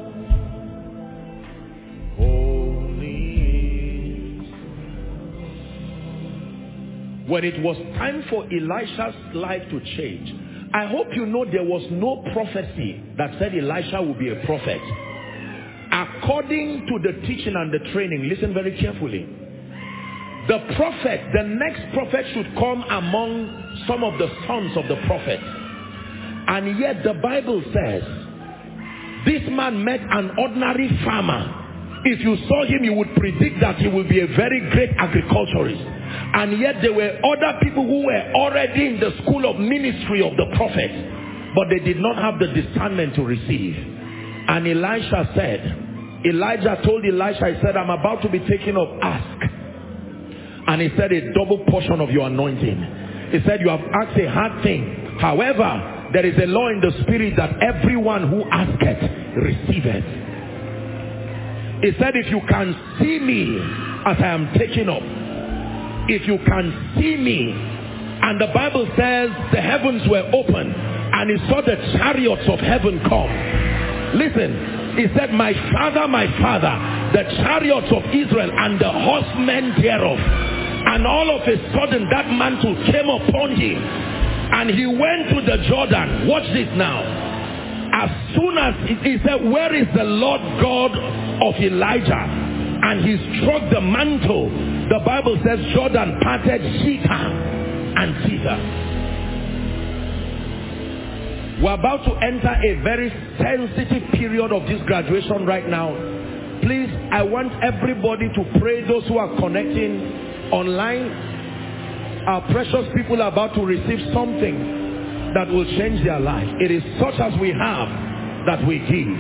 E: When it was time for Elisha's life to change, I hope you know there was no prophecy that said Elisha would be a prophet. According to the teaching and the training, listen very carefully. The prophet, the next prophet should come among some of the sons of the prophet. And yet the Bible says, this man met an ordinary farmer. If you saw him, you would predict that he will be a very great agriculturist. And yet there were other people who were already in the school of ministry of the prophet, but they did not have the discernment to receive. And Elijah said, Elijah told Elisha, he said, I'm about to be taken up, ask. And he said, a double portion of your anointing. He said, you have asked a hard thing. However, there is a law in the spirit that everyone who asketh, receiveth. He said, if you can see me as I am taken up, if you can see me, and the Bible says the heavens were open, and he saw the chariots of heaven come. Listen, he said, my father, the chariots of Israel and the horsemen thereof. And all of a sudden that mantle came upon him, and he went to the Jordan. Watch this now. As soon as he said, where is the Lord God of Elijah? And he struck the mantle. The Bible says Jordan parted thither and thither. We're about to enter a very sensitive period of this graduation right now. Please, I want everybody to pray. Those who are connecting online, our precious people are about to receive something that will change their life. It is such as we have that we give.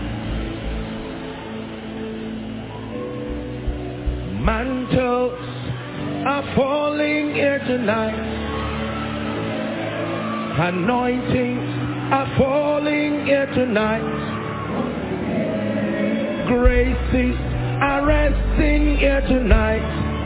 E: Mantles are falling here tonight. Anointings are falling here tonight. Graces are resting here tonight.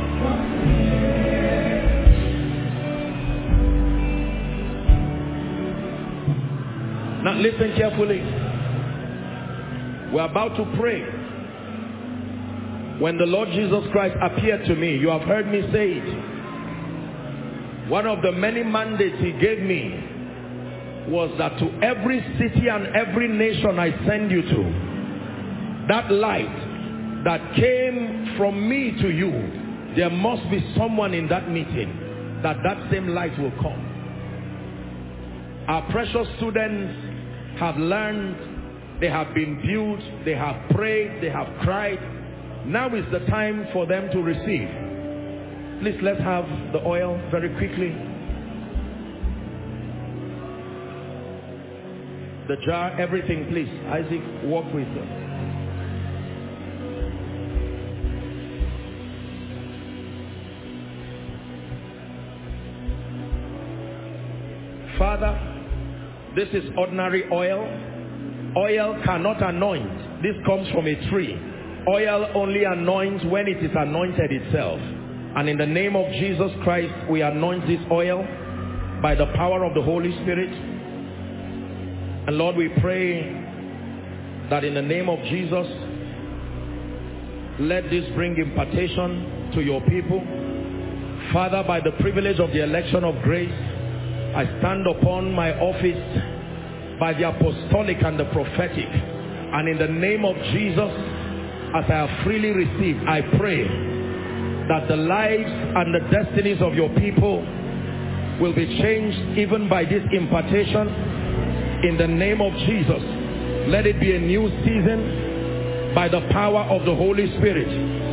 E: Now listen carefully. We're about to pray. When the Lord Jesus Christ appeared to me, you have heard me say it. One of the many mandates he gave me was that to every city and every nation I send you to, that light that came from me to you, there must be someone in that meeting that same light will come. Our precious students have learned, they have been built, they have prayed, they have cried. Now is the time for them to receive. Please, let's have the oil very quickly. The jar, everything, please. Isaac, walk with them. Father, this is ordinary oil. Oil cannot anoint. This comes from a tree. Oil only anoints when it is anointed itself. And in the name of Jesus Christ, we anoint this oil by the power of the Holy Spirit. And Lord, we pray that in the name of Jesus, let this bring impartation to your people. Father, by the privilege of the election of grace, I stand upon my office by the apostolic and the prophetic. And in the name of Jesus, as I have freely received, I pray that the lives and the destinies of your people will be changed even by this impartation. In the name of Jesus, let it be a new season by the power of the Holy Spirit.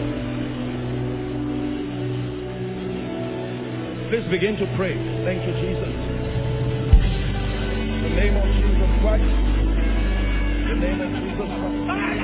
E: Please begin to pray. Thank you, Jesus. In the name of Jesus Christ. In the name of Jesus Christ.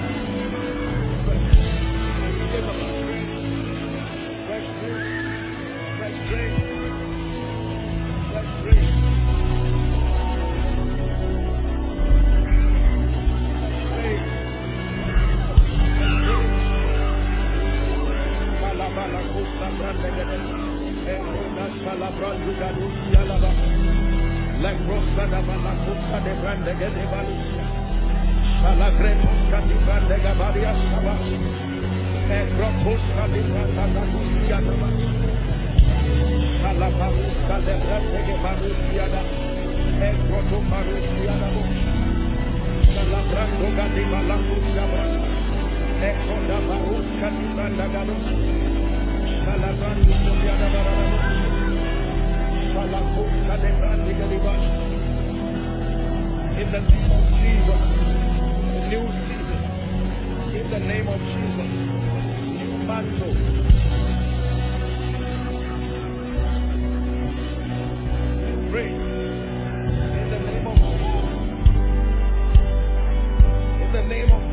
E: In the name of Jesus, new season. In the name of Jesus, new mantle. Pray. In the name of Jesus. In the name of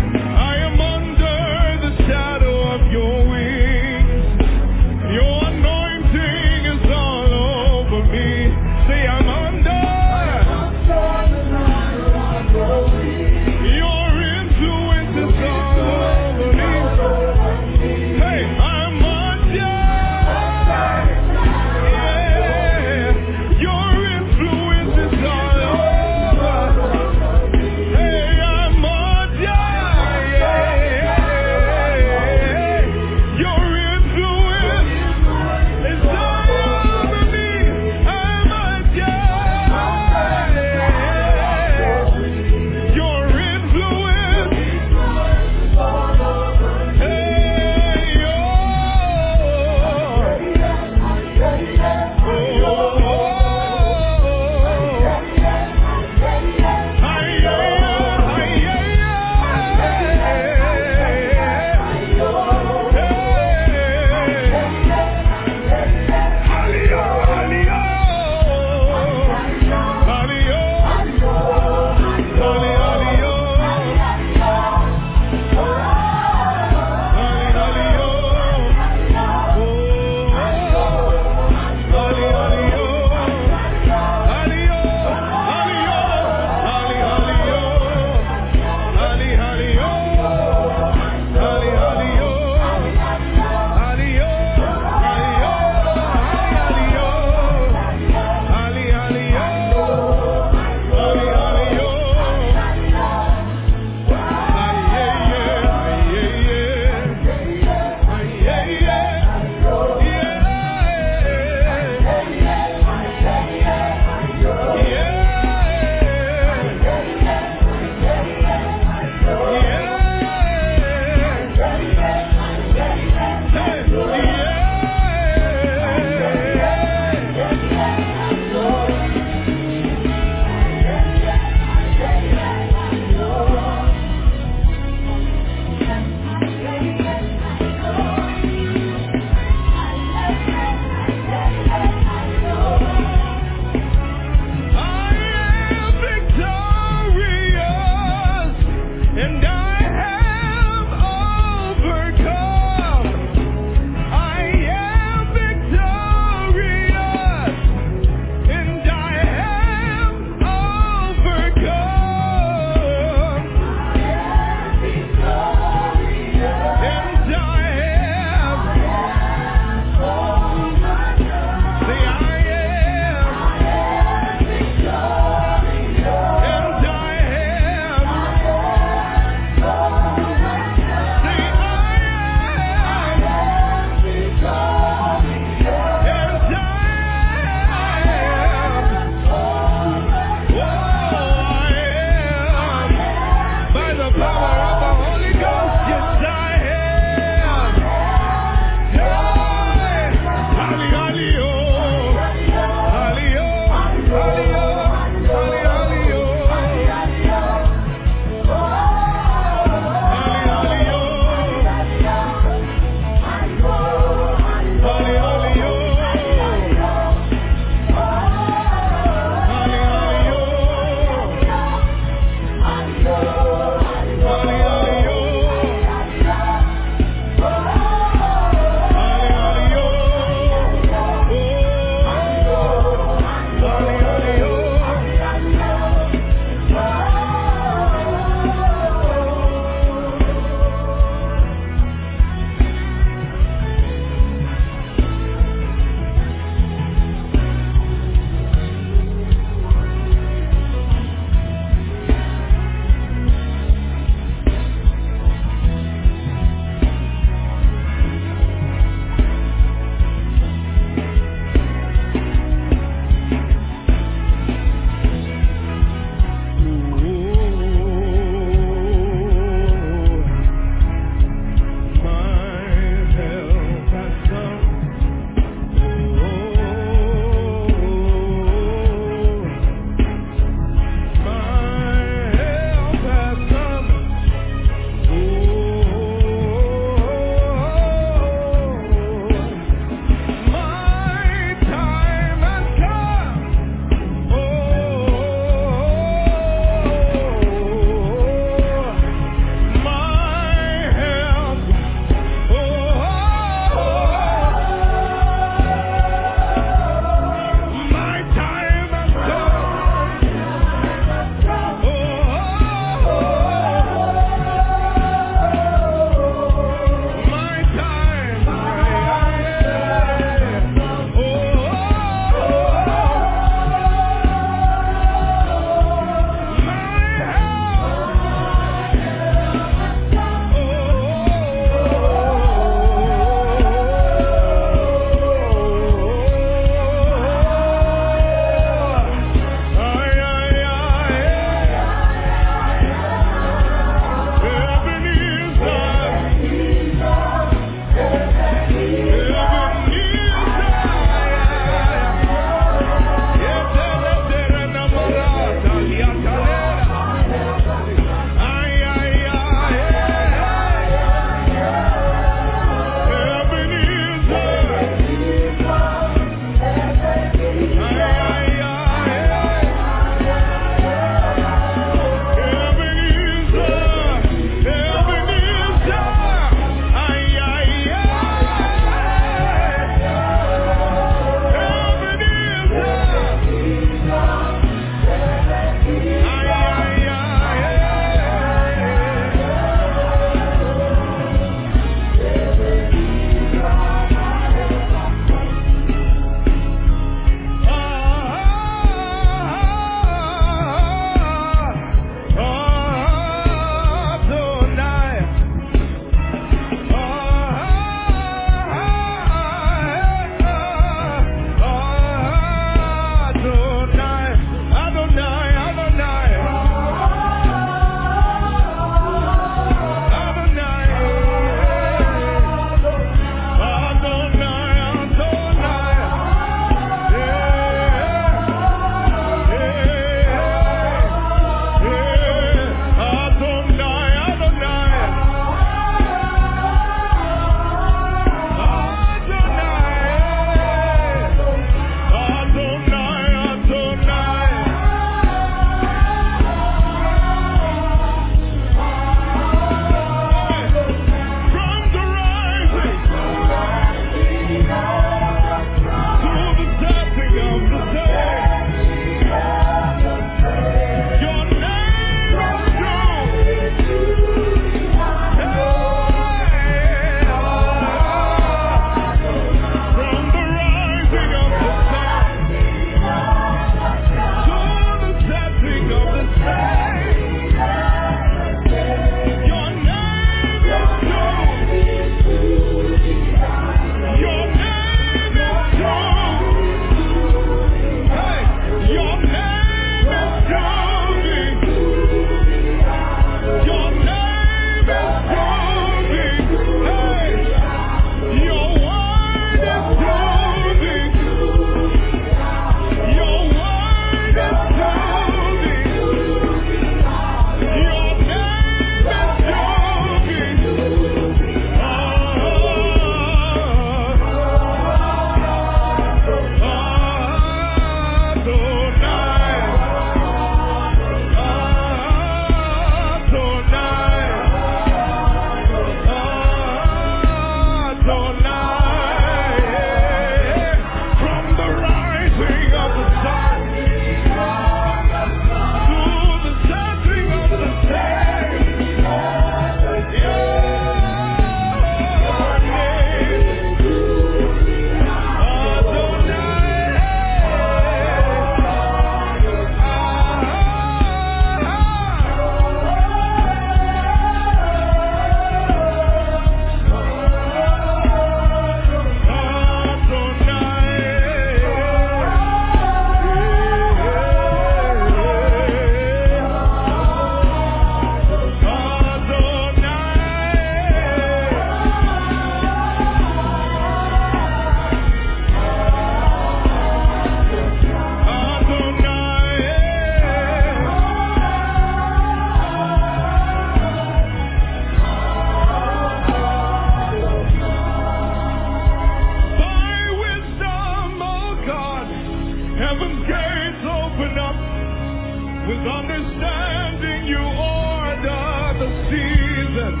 C: heaven's gates open up. With understanding you order the seasons,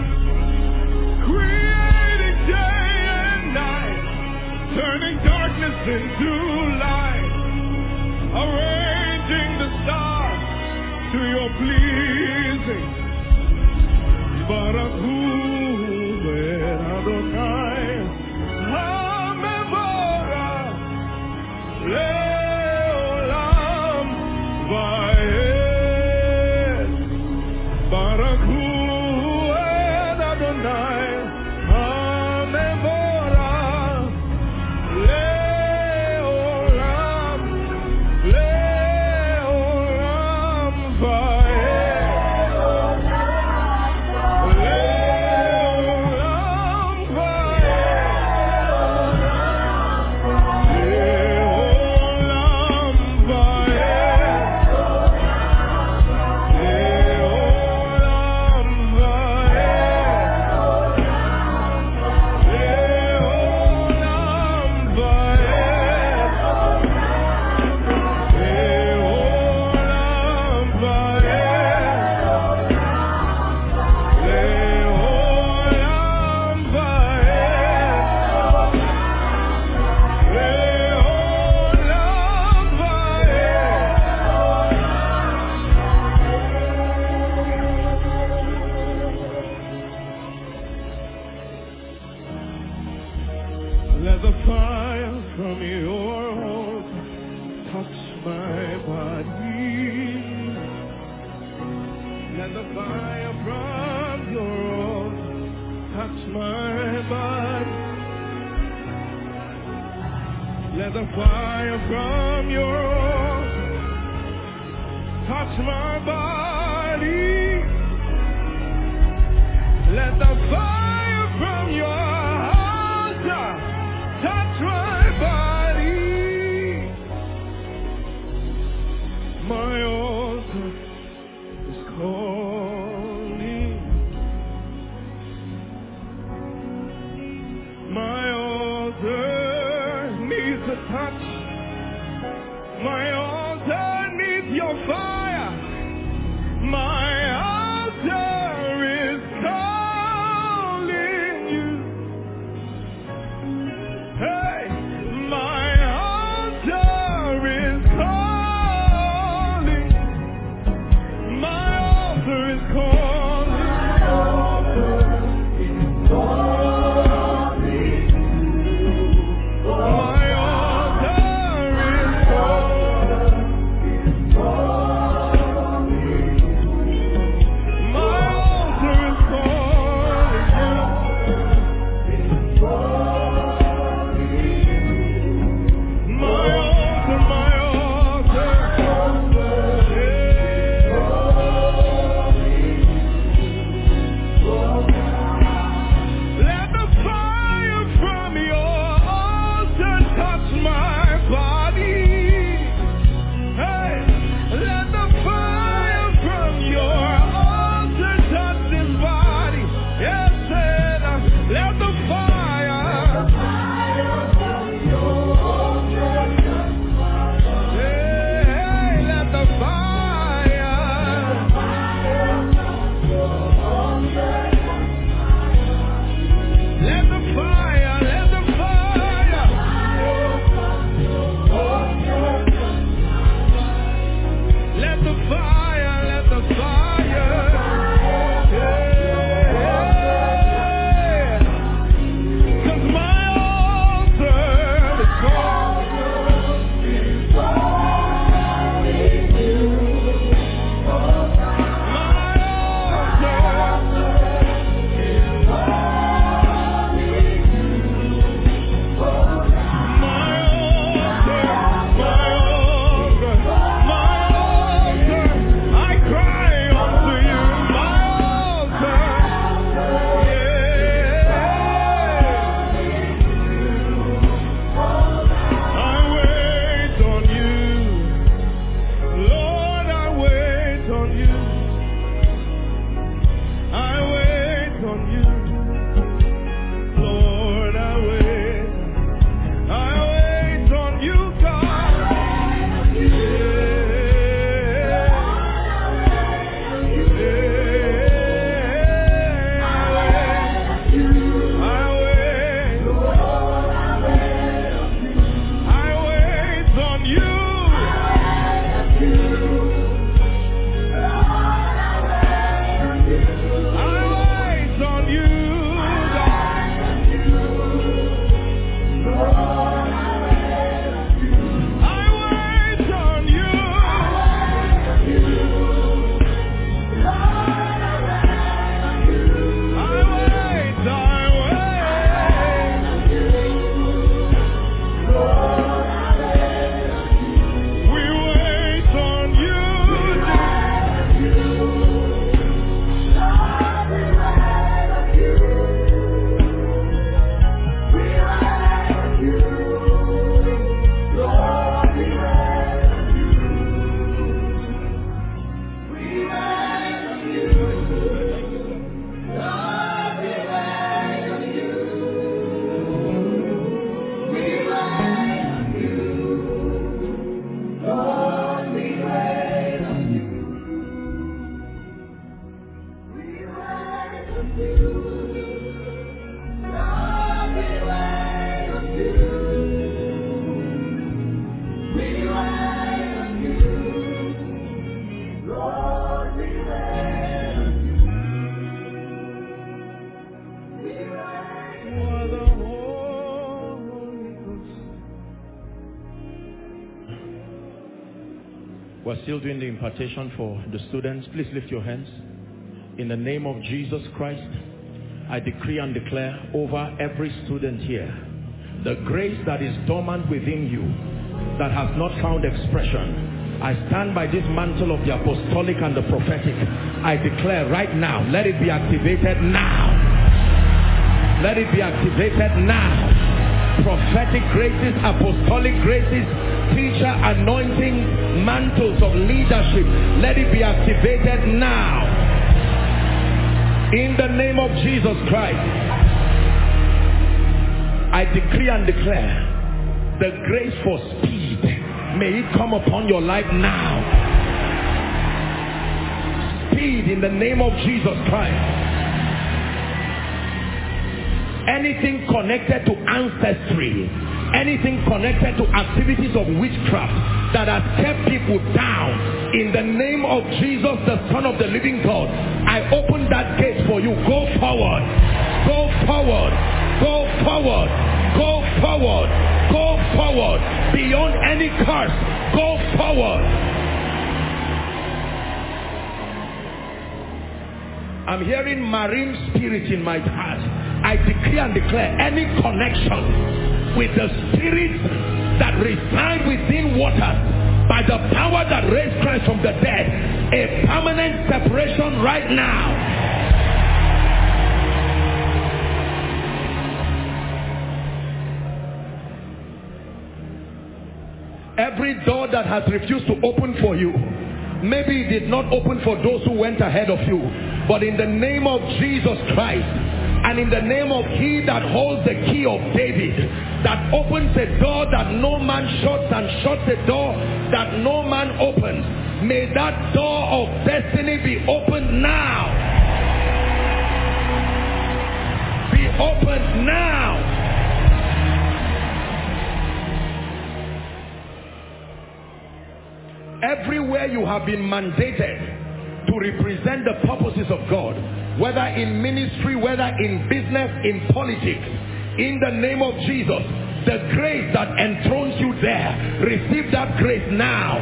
C: creating day and night, turning darkness into light, arranging the stars to your pleasing. Barak Hu Adonai HaMevora Le'olam Va'ed. Barak Hu Adonai HaMevora Le'olam Va'ed. Let the fire from your altar touch my body. Let the fire from your altar touch my body. Let the fire from your altar touch my body. Let the fire from your touch my body. My altar is calling. My altar needs a touch. My altar needs your fire. My altar is calling you. Hey, my altar is calling. My altar is calling. My altar is calling.
E: We're still doing the impartation for the students. Please lift your hands. In the name of Jesus Christ, I decree and declare over every student here, the grace that is dormant within you, that has not found expression. I stand by this mantle of the apostolic and the prophetic. I declare right now, let it be activated now. Let it be activated now. Prophetic graces, apostolic graces, teacher anointings, mantles of leadership, let it be activated now. In the name of Jesus Christ, I decree and declare the grace for speed, may it come upon your life now. Speed in the name of Jesus Christ. Anything connected to ancestry, anything connected to activities of witchcraft that has kept people down, in the name of Jesus, the Son of the living God, I open that gate for you. Go forward, go forward, go forward, go forward, go forward, beyond any curse, go forward. I'm hearing marine spirit in my heart. I decree and declare any connection with the spirits that reside within waters by the power that raised Christ from the dead, a permanent separation right now. Every door that has refused to open for you, maybe it did not open for those who went ahead of you, but in the name of Jesus Christ, and in the name of he that holds the key of David, that opens a door that no man shuts and shuts a door that no man opens, may that door of destiny be opened now. Be opened now. Everywhere you have been mandated to represent the purposes of God, whether in ministry, whether in business, in politics, in the name of Jesus, the grace that enthrones you there, receive that grace now.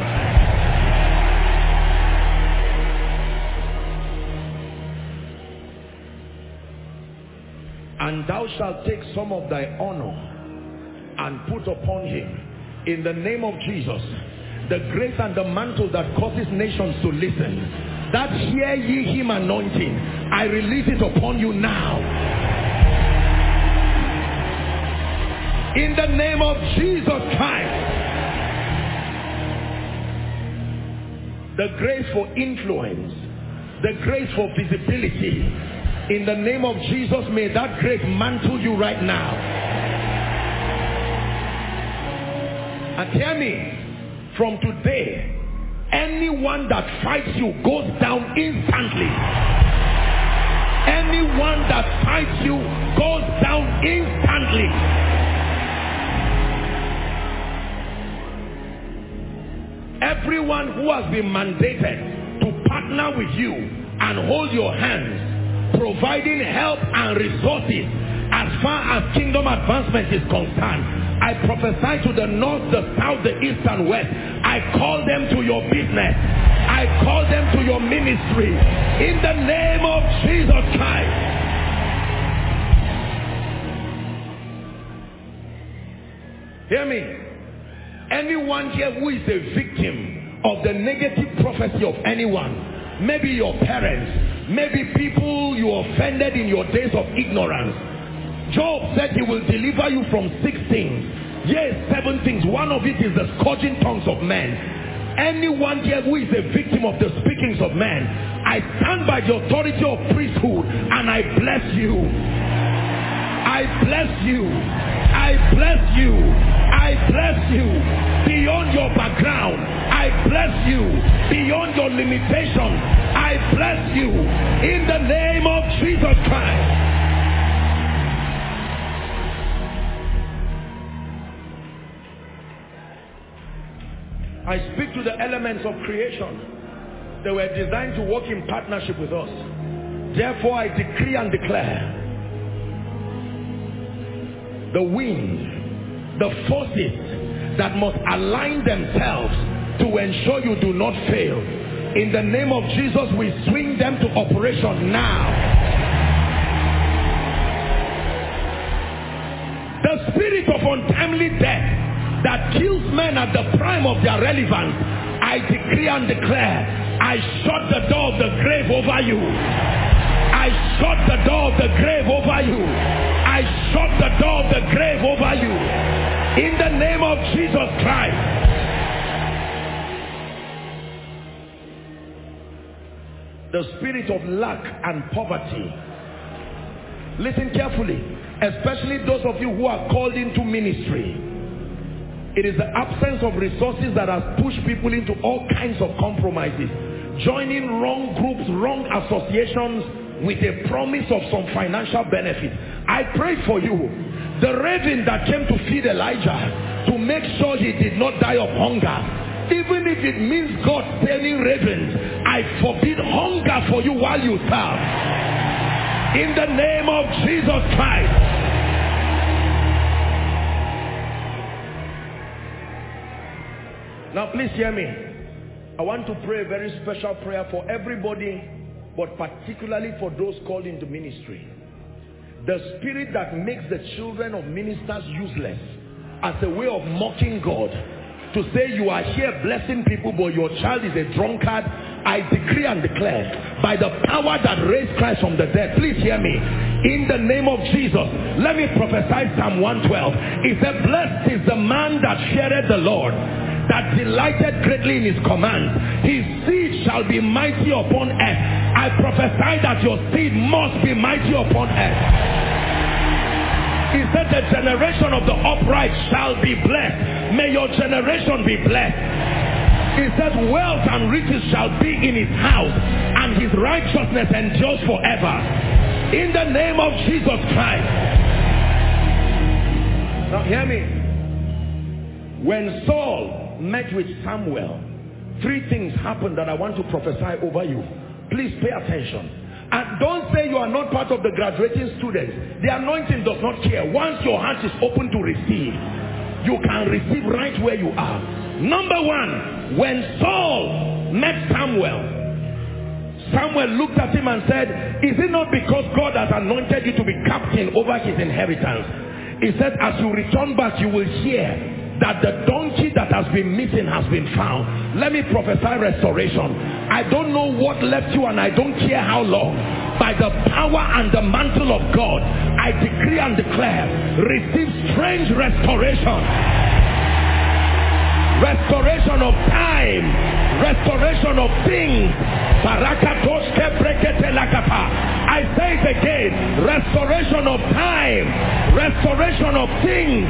E: And thou shalt take some of thy honor and put upon him, in the name of Jesus, the grace and the mantle that causes nations to listen. That hear ye him anointing, I release it upon you now. In the name of Jesus Christ. The grace for influence, the grace for visibility, in the name of Jesus, may that grace mantle you right now. And hear me, from today, anyone that fights you goes down instantly. Anyone that fights you goes down instantly. Everyone who has been mandated to partner with you and hold your hands, providing help and resources as far as kingdom advancement is concerned, I prophesy to the north, the south, the east and west. I call them to your business. I call them to your ministry. In the name of Jesus Christ. Hear me. Anyone here who is a victim of the negative prophecy of anyone, maybe your parents, maybe people you offended in your days of ignorance, Job said he will deliver you from 6 things. Yes, 7 things. One of it is the scourging tongues of men. Anyone here who is a victim of the speakings of men, I stand by the authority of priesthood and I bless you. I bless you. I bless you. I bless you. Beyond your background, I bless you. Beyond your limitations, I bless you. In the name of Jesus Christ. I speak to the elements of creation. They were designed to work in partnership with us. Therefore, I decree and declare the wind, the forces that must align themselves
F: to ensure you do not fail. In the name of Jesus, we swing them to operation now. The spirit of untimely death that kills men at the prime of their relevance, I decree and declare, I shut the door of the grave over you. I shut the door of the grave over you. I shut the door of the grave over you. In the name of Jesus Christ. The spirit of lack and poverty. Listen carefully, especially those of you who are called into ministry. It is the absence of resources that has pushed people into all kinds of compromises, joining wrong groups, wrong associations with a promise of some financial benefit. I pray for you. The raven that came to feed Elijah to make sure he did not die of hunger, even if it means God sending ravens, I forbid hunger for you while you serve. In the name of Jesus Christ. Now please hear me. I want to pray a very special prayer for everybody, but particularly for those called into ministry. The spirit that makes the children of ministers useless as a way of mocking God, to say you are here blessing people but your child is a drunkard, I decree and declare by the power that raised Christ from the dead, please hear me, in the name of Jesus, let me prophesy Psalm 112. It said, blessed is the man that feareth the Lord, that delighted greatly in his command. His seed shall be mighty upon earth. I prophesy that your seed must be mighty upon earth. He said the generation of the upright shall be blessed. May your generation be blessed. He said wealth and riches shall be in his house, and his righteousness endures forever. In the name of Jesus Christ. Now hear me. When Saul met with Samuel, three things happened that I want to prophesy over you. Please pay attention. And don't say you are not part of the graduating students. The anointing does not care. Once your heart is open to receive, you can receive right where you are. Number one, when Saul met Samuel, Samuel looked at him and said, is it not because God has anointed you to be captain over his inheritance? He said, as you return back, you will hear that the donkey that has been missing has been found. Let me prophesy restoration. I don't know what left you and I don't care how long. By the power and the mantle of God, I decree and declare, receive strange restoration. Restoration of time. Restoration of things. I say it again. Restoration of time. Restoration of things.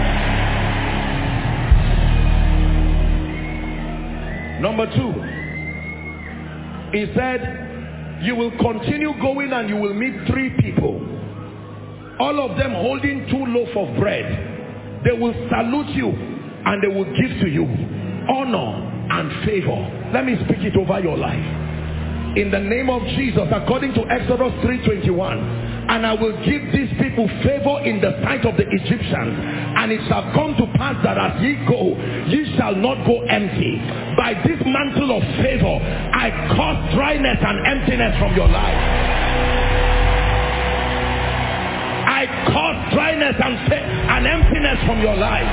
F: Number two, he said, you will continue going and you will meet three people. All of them holding 2 loaves of bread. They will salute you and they will give to you honor and favor. Let me speak it over your life. In the name of Jesus, according to Exodus 3:21, and I will give these people favor in the sight of the Egyptians, and it shall come to pass that as ye go, ye shall not go empty. By this mantle of favor, I cause dryness and emptiness from your life. I cause dryness and emptiness from your life.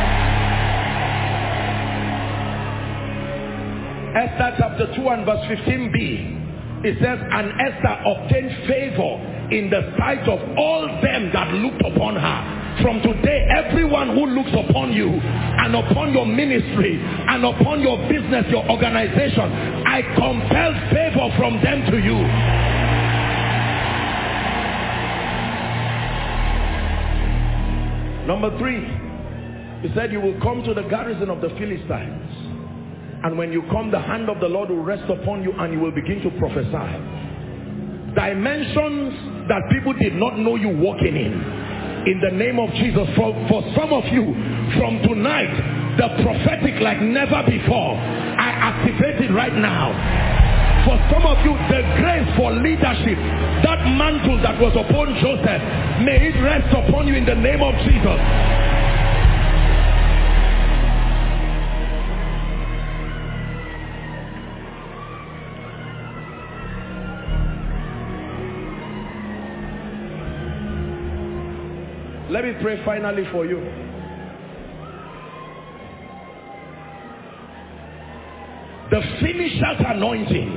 F: Esther chapter 2 and verse 15b. It says, and Esther obtained favor in the sight of all them that looked upon her. From today, everyone who looks upon you and upon your ministry and upon your business, your organization, I compel favor from them to you. Number 3, he said, you will come to the garrison of the Philistines. And when you come, the hand of the Lord will rest upon you and you will begin to prophesy. Dimensions that people did not know you walking in the name of Jesus. For some of you, from tonight, the prophetic like never before, I activate it right now. For some of you, the grace for leadership, that mantle that was upon Joseph, may it rest upon you in the name of Jesus. Let me pray finally for you. The finisher's anointing.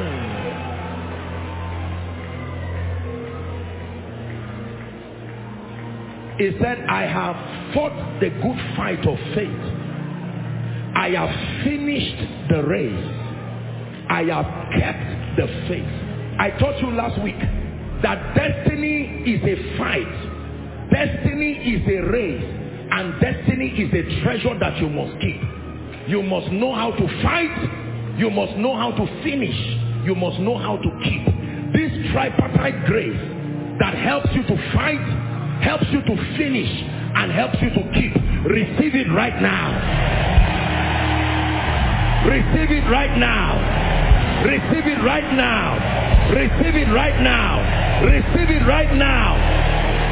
F: He said, I have fought the good fight of faith. I have finished the race. I have kept the faith. I taught you last week that destiny is a fight. Destiny is a race. And destiny is a treasure that you must keep. You must know how to fight. You must know how to finish. You must know how to keep. This tripartite grace that helps you to fight, helps you to finish, and helps you to keep. Receive it right now. Receive it right now. Receive it right now. Receive it right now. Receive it right now.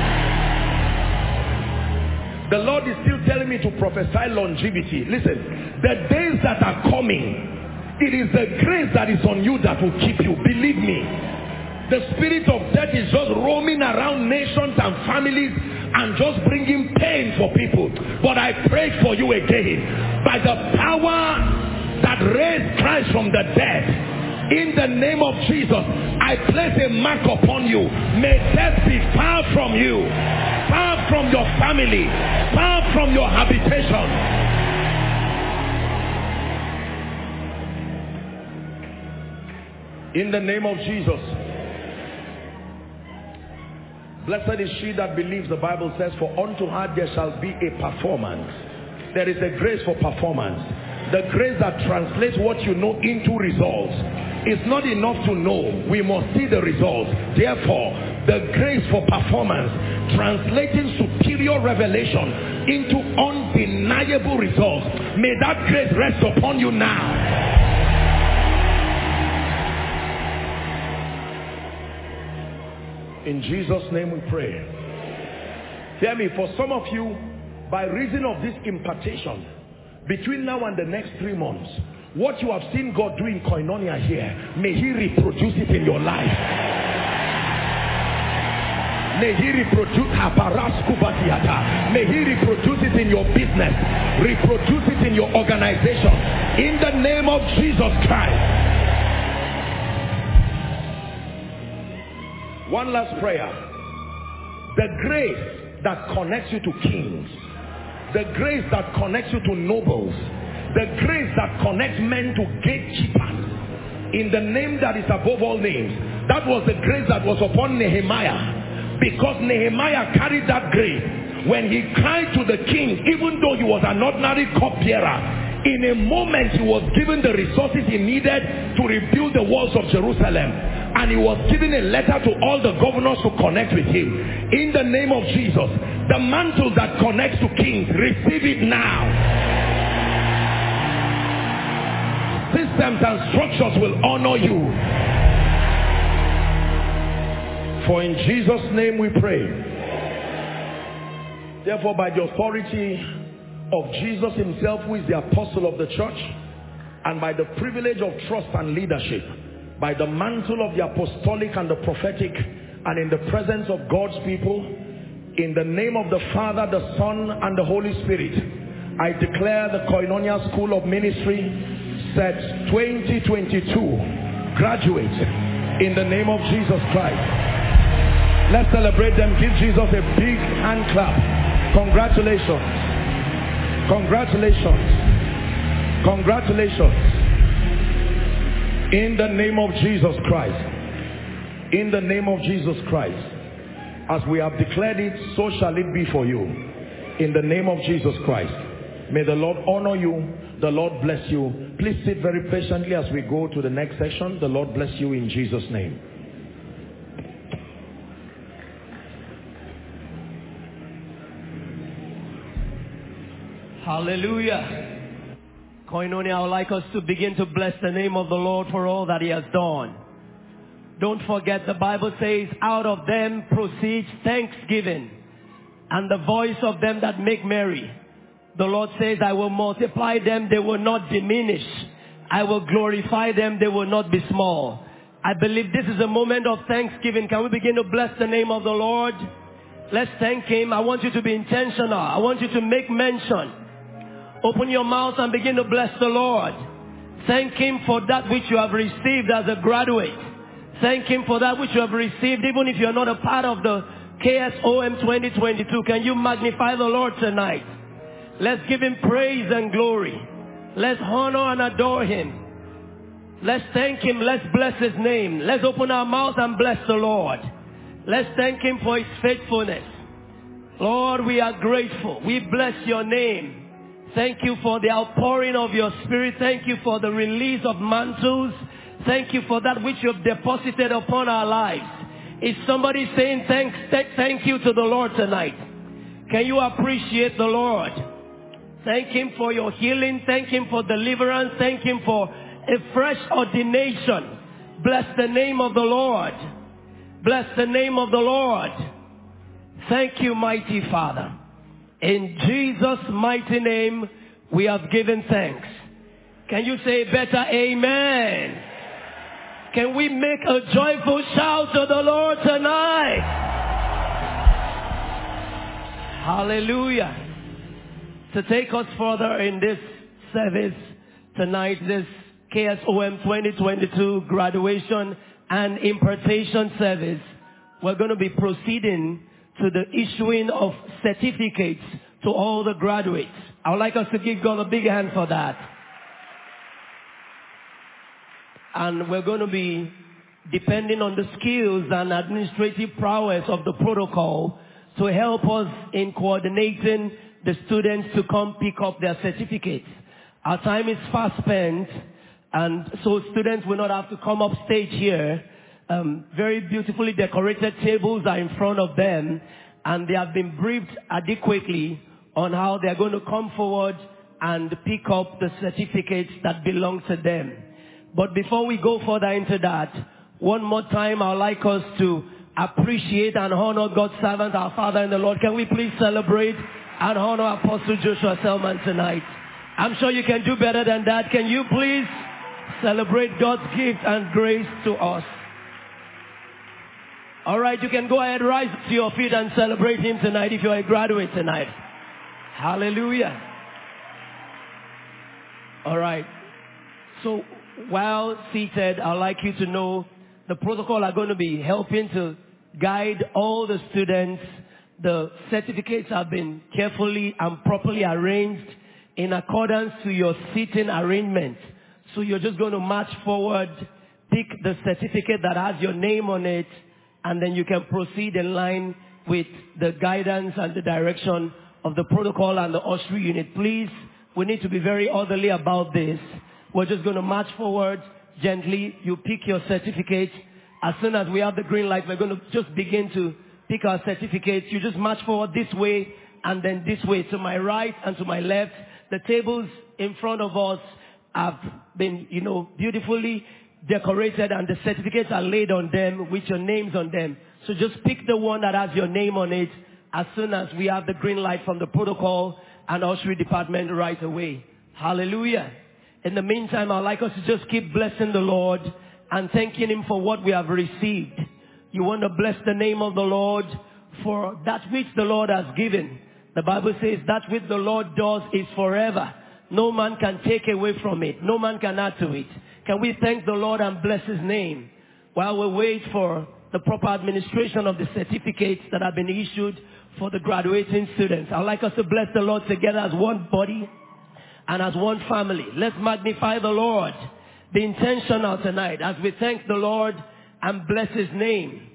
F: The Lord is still telling me to prophesy longevity. Listen, the days that are coming, it is the grace that is on you that will keep you. Believe me. The spirit of death is just roaming around nations and families and just bringing pain for people. But I pray for you again. By the power that raised Christ from the dead, in the name of Jesus, I place a mark upon you. May death be far from you, far from your family, far from your habitation. In the name of Jesus. Blessed is she that believes, the Bible says, for unto her there shall be a performance. There is a grace for performance. The grace that translates what you know into results. It's not enough to know. We must see the results. Therefore, the grace for performance, translating superior revelation into undeniable results. May that grace rest upon you now. In Jesus' name we pray. Hear me, for some of you, by reason of this impartation, between now and the next 3 months, what you have seen God do in Koinonia here, may He reproduce it in your life. May He reproduce May He reproduce it in your business, reproduce it in your organization, in the name of Jesus Christ. One last prayer. The grace that connects you to kings, the grace that connects you to nobles, the grace that connects men to gatekeepers, in the name that is above all names. That was the grace that was upon Nehemiah, because Nehemiah carried that grace. When he cried to the king, even though he was an ordinary cupbearer, in a moment he was given the resources he needed to rebuild the walls of Jerusalem. And he was given a letter to all the governors to connect with him. In the name of Jesus, the mantle that connects to kings, receive it now. Systems and structures will honor you. For in Jesus' name we pray. Therefore, by the authority of Jesus himself, who is the apostle of the church, and by the privilege of trust and leadership, by the mantle of the apostolic and the prophetic, and in the presence of God's people, in the name of the Father, the Son, and the Holy Spirit, I declare the Koinonia School of Ministry set 2022 graduates in the name of Jesus Christ. Let's celebrate them. Give Jesus a big hand clap. Congratulations. Congratulations. Congratulations. In the name of Jesus Christ. In the name of Jesus Christ. As we have declared it, so shall it be for you. In the name of Jesus Christ. May the Lord honor you. The Lord bless you. Please sit very patiently as we go to the next section. The Lord bless you in Jesus' name.
G: Hallelujah. Koinonia, I would like us to begin to bless the name of the Lord for all that he has done. Don't forget, the Bible says, out of them proceeds thanksgiving and the voice of them that make merry. The Lord says, I will multiply them, they will not diminish. I will glorify them, they will not be small. I believe this is a moment of thanksgiving. Can we begin to bless the name of the Lord? Let's thank him. I want you to be intentional. I want you to make mention. Open your mouth and begin to bless the Lord. Thank him for that which you have received as a graduate. Thank him for that which you have received, even if you're not a part of the KSOM 2022. Can you magnify the Lord tonight? Let's give him praise and glory. Let's honor and adore him. Let's thank him. Let's bless his name. Let's open our mouth and bless the Lord. Let's thank him for his faithfulness. Lord, we are grateful. We bless your name. Thank you for the outpouring of your spirit. Thank you for the release of mantles. Thank you for that which you have deposited upon our lives. Is somebody saying thank you to the Lord tonight? Can you appreciate the Lord? Thank him for your healing. Thank him for deliverance. Thank him for a fresh ordination. Bless the name of the Lord. Bless the name of the Lord. Thank you, mighty Father. In Jesus' mighty name, we have given thanks. Can you say better amen? Can we make a joyful shout to the Lord tonight? Hallelujah. To take us further in this service tonight, this KSOM 2022 graduation and impartation service, we're going to be proceeding to the issuing of certificates to all the graduates. I would like us to give God a big hand for that. And we're going to be depending on the skills and administrative prowess of the protocol to help us in coordinating the students to come pick up their certificates. Our time is fast spent, and so students will not have to come up stage here. Very beautifully decorated tables are in front of them, and they have been briefed adequately on how they are going to come forward and pick up the certificates that belong to them. But before we go further into that, one more time I would like us to appreciate and honor God's servant, our Father in the Lord. Can we please celebrate and honor Apostle Joshua Selman tonight? I'm sure you can do better than that. Can you please celebrate God's gift and grace to us? All right, you can go ahead, rise to your feet and celebrate him tonight if you're a graduate tonight. Hallelujah. All right. So while seated, I'd like you to know the protocol are going to be helping to guide all the students. The certificates have been carefully and properly arranged in accordance to your seating arrangement. So you're just going to march forward, pick the certificate that has your name on it, and then you can proceed in line with the guidance and the direction of the protocol and the ushering unit. Please, we need to be very orderly about this. We're just going to march forward gently. You pick your certificate. As soon as we have the green light, we're going to just begin to pick our certificates. You just march forward this way and then this way, to my right and to my left. The tables in front of us have been, beautifully decorated, and the certificates are laid on them with your names on them. So just pick the one that has your name on it as soon as we have the green light from the protocol and ushering department right away. Hallelujah. In the meantime, I'd like us to just keep blessing the Lord and thanking him for what we have received. You want to bless the name of the Lord for that which the Lord has given. The Bible says that which the Lord does is forever. No man can take away from it. No man can add to it. Can we thank the Lord and bless his name while we wait for the proper administration of the certificates that have been issued for the graduating students? I'd like us to bless the Lord together as one body and as one family. Let's magnify the Lord. Be intentional tonight as we thank the Lord and bless his name.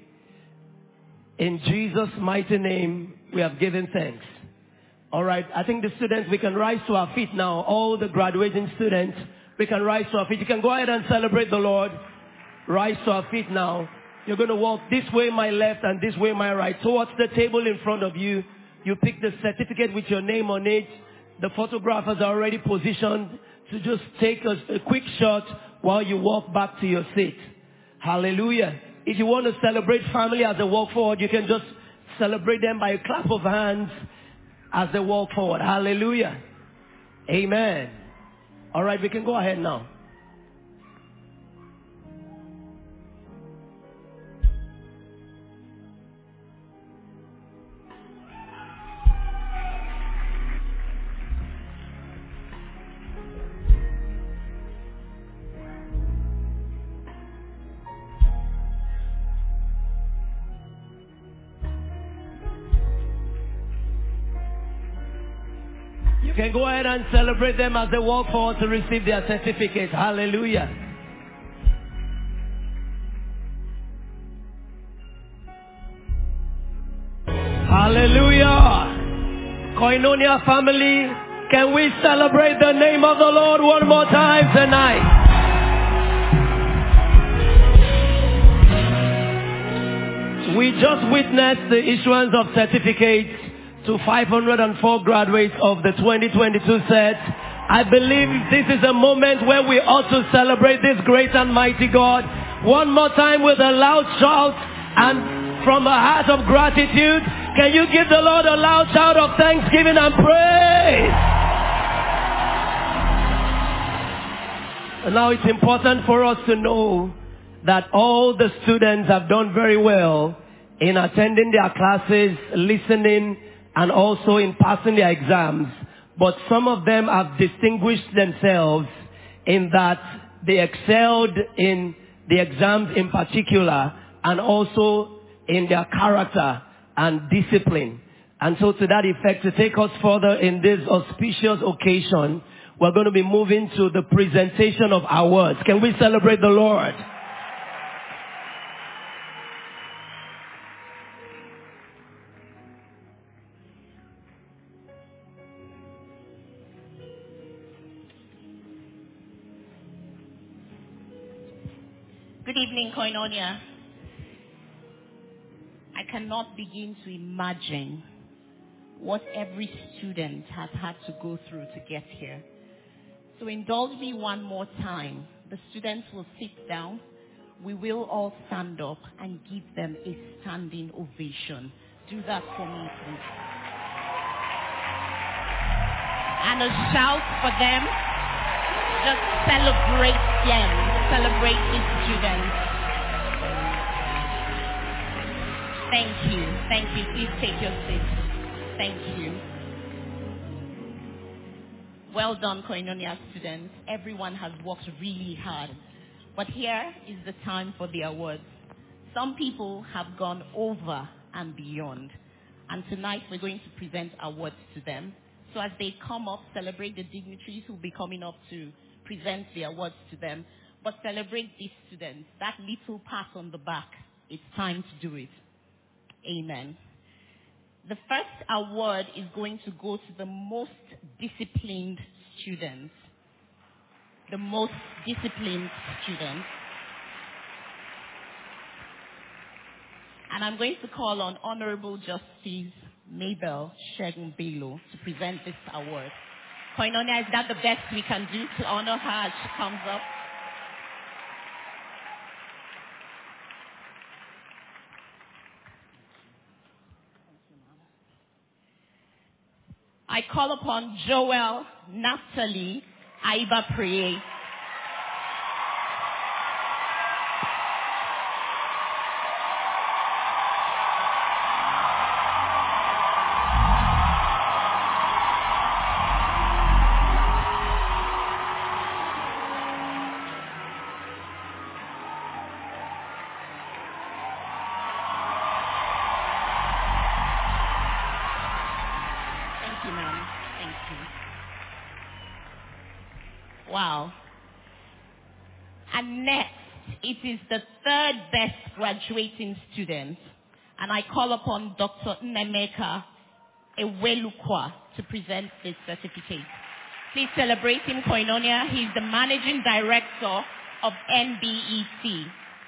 G: In Jesus' mighty name, we have given thanks. All right, I think the students, we can rise to our feet now. All the graduating students, we can rise to our feet. You can go ahead and celebrate the Lord. Rise to our feet now. You're going to walk this way, my left, and this way, my right. Towards the table in front of you. You pick the certificate with your name on it. The photographers are already positioned to just take a quick shot while you walk back to your seat. Hallelujah. If you want to celebrate family as they walk forward, you can just celebrate them by a clap of hands as they walk forward. Hallelujah. Amen. All right, we can go ahead now. can go ahead and celebrate them as they walk forward to receive their certificate. Hallelujah. Hallelujah. Koinonia family, can we celebrate the name of the Lord one more time tonight? We just witnessed the issuance of certificates to 504 graduates of the 2022 set. I believe this is a moment where we ought to celebrate this great and mighty God one more time with a loud shout and from a heart of gratitude. Can you give the Lord a loud shout of thanksgiving and praise? And now it's important for us to know that all the students have done very well in attending their classes, listening, and also in passing their exams. But some of them have distinguished themselves in that they excelled in the exams in particular, and also in their character and discipline. And so to that effect, to take us further in this auspicious occasion, we're going to be moving to the presentation of awards. Can we celebrate the Lord?
H: Good evening, Koinonia. I cannot begin to imagine what every student has had to go through to get here. So indulge me one more time. The students will sit down. We will all stand up and give them a standing ovation. Do that for me, please. And a shout for them. Just celebrate them. Celebrate these students. Thank you. Thank you. Please take your seats. Thank you. Well done, Koinonia students. Everyone has worked really hard. But here is the time for the awards. Some people have gone over and beyond. And tonight we're going to present awards to them. So as they come up, celebrate the dignitaries who will be coming up to present the awards to them. But celebrate these students. That little pat on the back, it's time to do it. Amen. The first award is going to go to the most disciplined students. The most disciplined students. And I'm going to call on Honorable Justice Mabel Shegun Bello to present this award. Koinonia, is that the best we can do to honor her as she comes up? I call upon Joel Naphtali Aiba Priye. Wow. And next, it is the third best graduating student. And I call upon Dr. Nemeka Ewelukwa to present this certificate. Please celebrate him, Koinonia. He's the Managing Director of NBEC.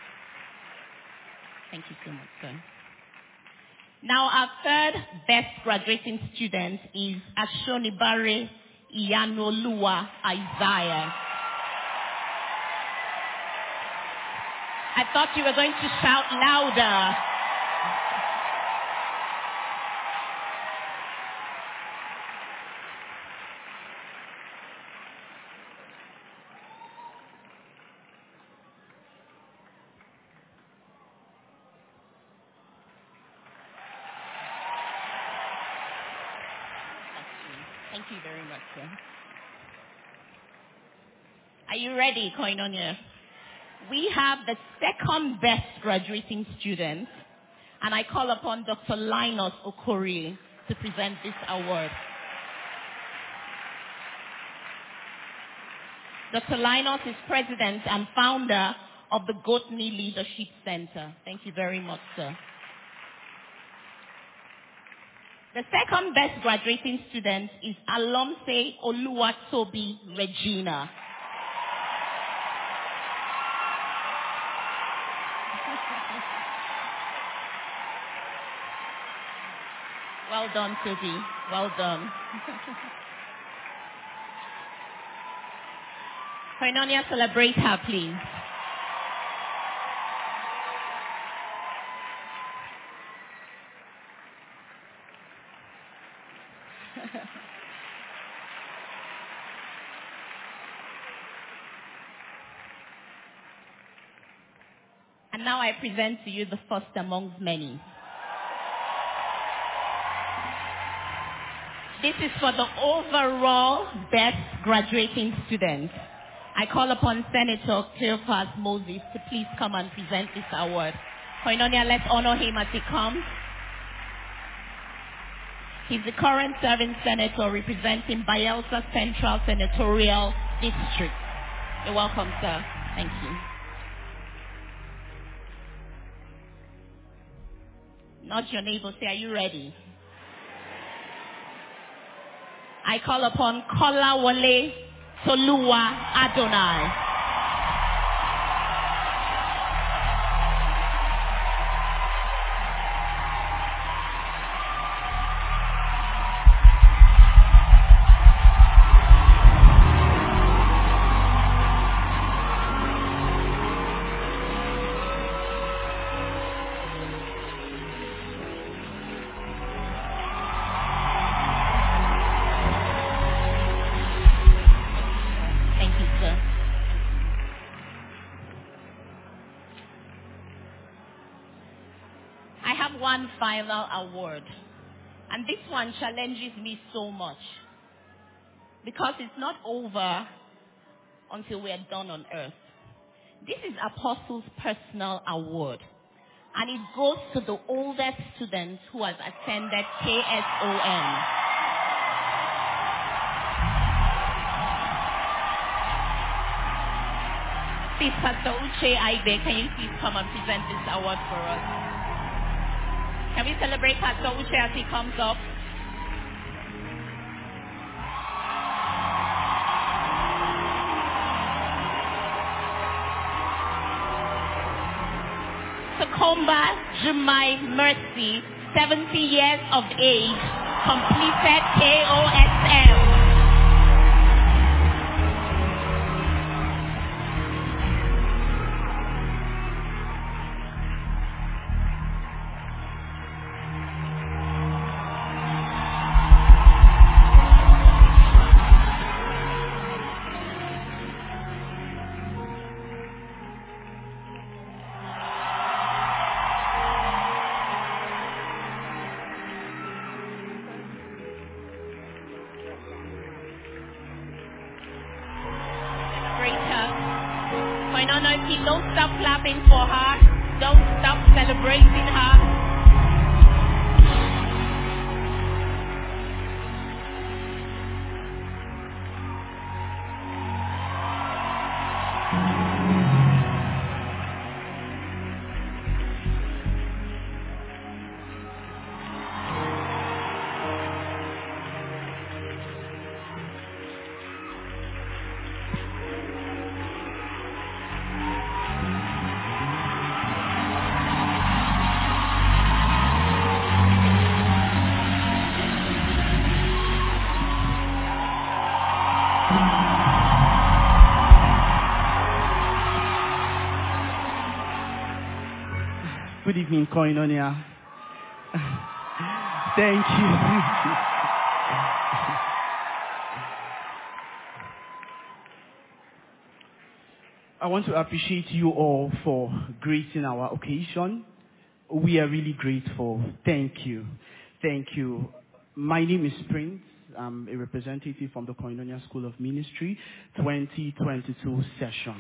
H: Thank you so much, sir. Now, our third best graduating student is Ashonibare Iyanoluwa Isaiah. I thought you were going to shout louder. Thank you very much, sir. Are you ready, Koinonia? We have the second best graduating student, and I call upon Dr. Linus Okorie to present this award. Dr. Linus is president and founder of the Goatney Leadership Center. Thank you very much, sir. The second best graduating student is Alomse Oluwatobi Regina. Well done, Toby. Well done. Koinonia, celebrate her, please. And now I present to you the first amongst many. This is for the overall best graduating student. I call upon Senator Cleophas Moses to please come and present this award. Koinonia, let's honor him as he comes. He's the current serving senator representing Bayelsa Central Senatorial District. You're welcome, sir. Thank you. Not your neighbor, say, are you ready? I call upon Kolawole Toluwa Adonai. One final award, and this one challenges me so much because it's not over until we are done on earth. This is Apostle's personal award, and it goes to the oldest student who has attended KSOM. Please, Pastor Uche Aibe, can you please come and present this award for us? Can we celebrate Pastor Uche as he comes up? Tokomba Jumai Mercy, 70 years of age, completed KOSM. Don't stop clapping for her. Don't stop celebrating her.
I: Good evening, Koinonia. Thank you. I want to appreciate you all for gracing our occasion. We are really grateful. Thank you. Thank you. My name is Prince. I'm a representative from the Koinonia School of Ministry 2022 session.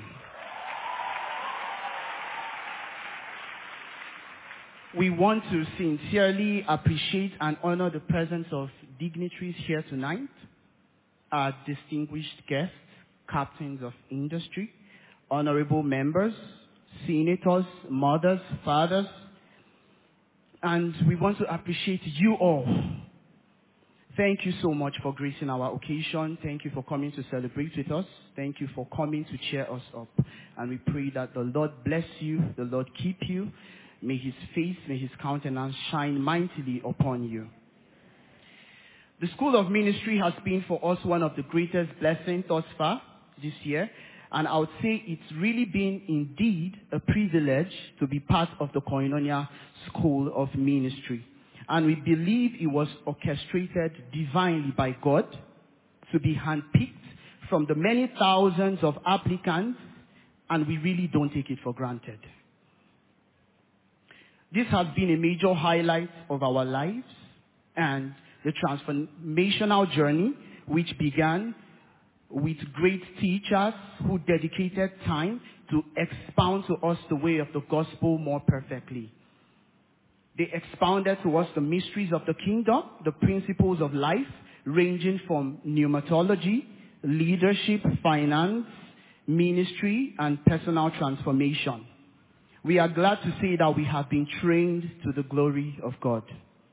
I: We want to sincerely appreciate and honor the presence of dignitaries here tonight, our distinguished guests, captains of industry, honorable members, senators, mothers, fathers, and we want to appreciate you all. Thank you so much for gracing our occasion. Thank you for coming to celebrate with us. Thank you for coming to cheer us up. And we pray that the Lord bless you, the Lord keep you. May his face, may his countenance shine mightily upon you. The School of Ministry has been for us one of the greatest blessings thus far this year. And I would say it's really been indeed a privilege to be part of the Koinonia School of Ministry. And we believe it was orchestrated divinely by God to be handpicked from the many thousands of applicants, and we really don't take it for granted. This has been a major highlight of our lives and the transformational journey which began with great teachers who dedicated time to expound to us the way of the gospel more perfectly. They expounded to us the mysteries of the kingdom, the principles of life, ranging from pneumatology, leadership, finance, ministry, and personal transformation. We are glad to say that we have been trained to the glory of God.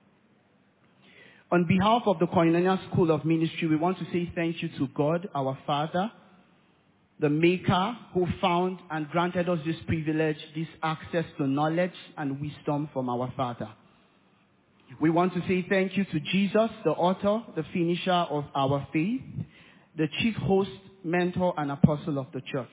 I: On behalf of the Koinonia School of Ministry, we want to say thank you to God, our Father, the Maker who found and granted us this privilege, this access to knowledge and wisdom from our Father. We want to say thank you to Jesus, the author, the finisher of our faith, the chief host, mentor, and apostle of the church.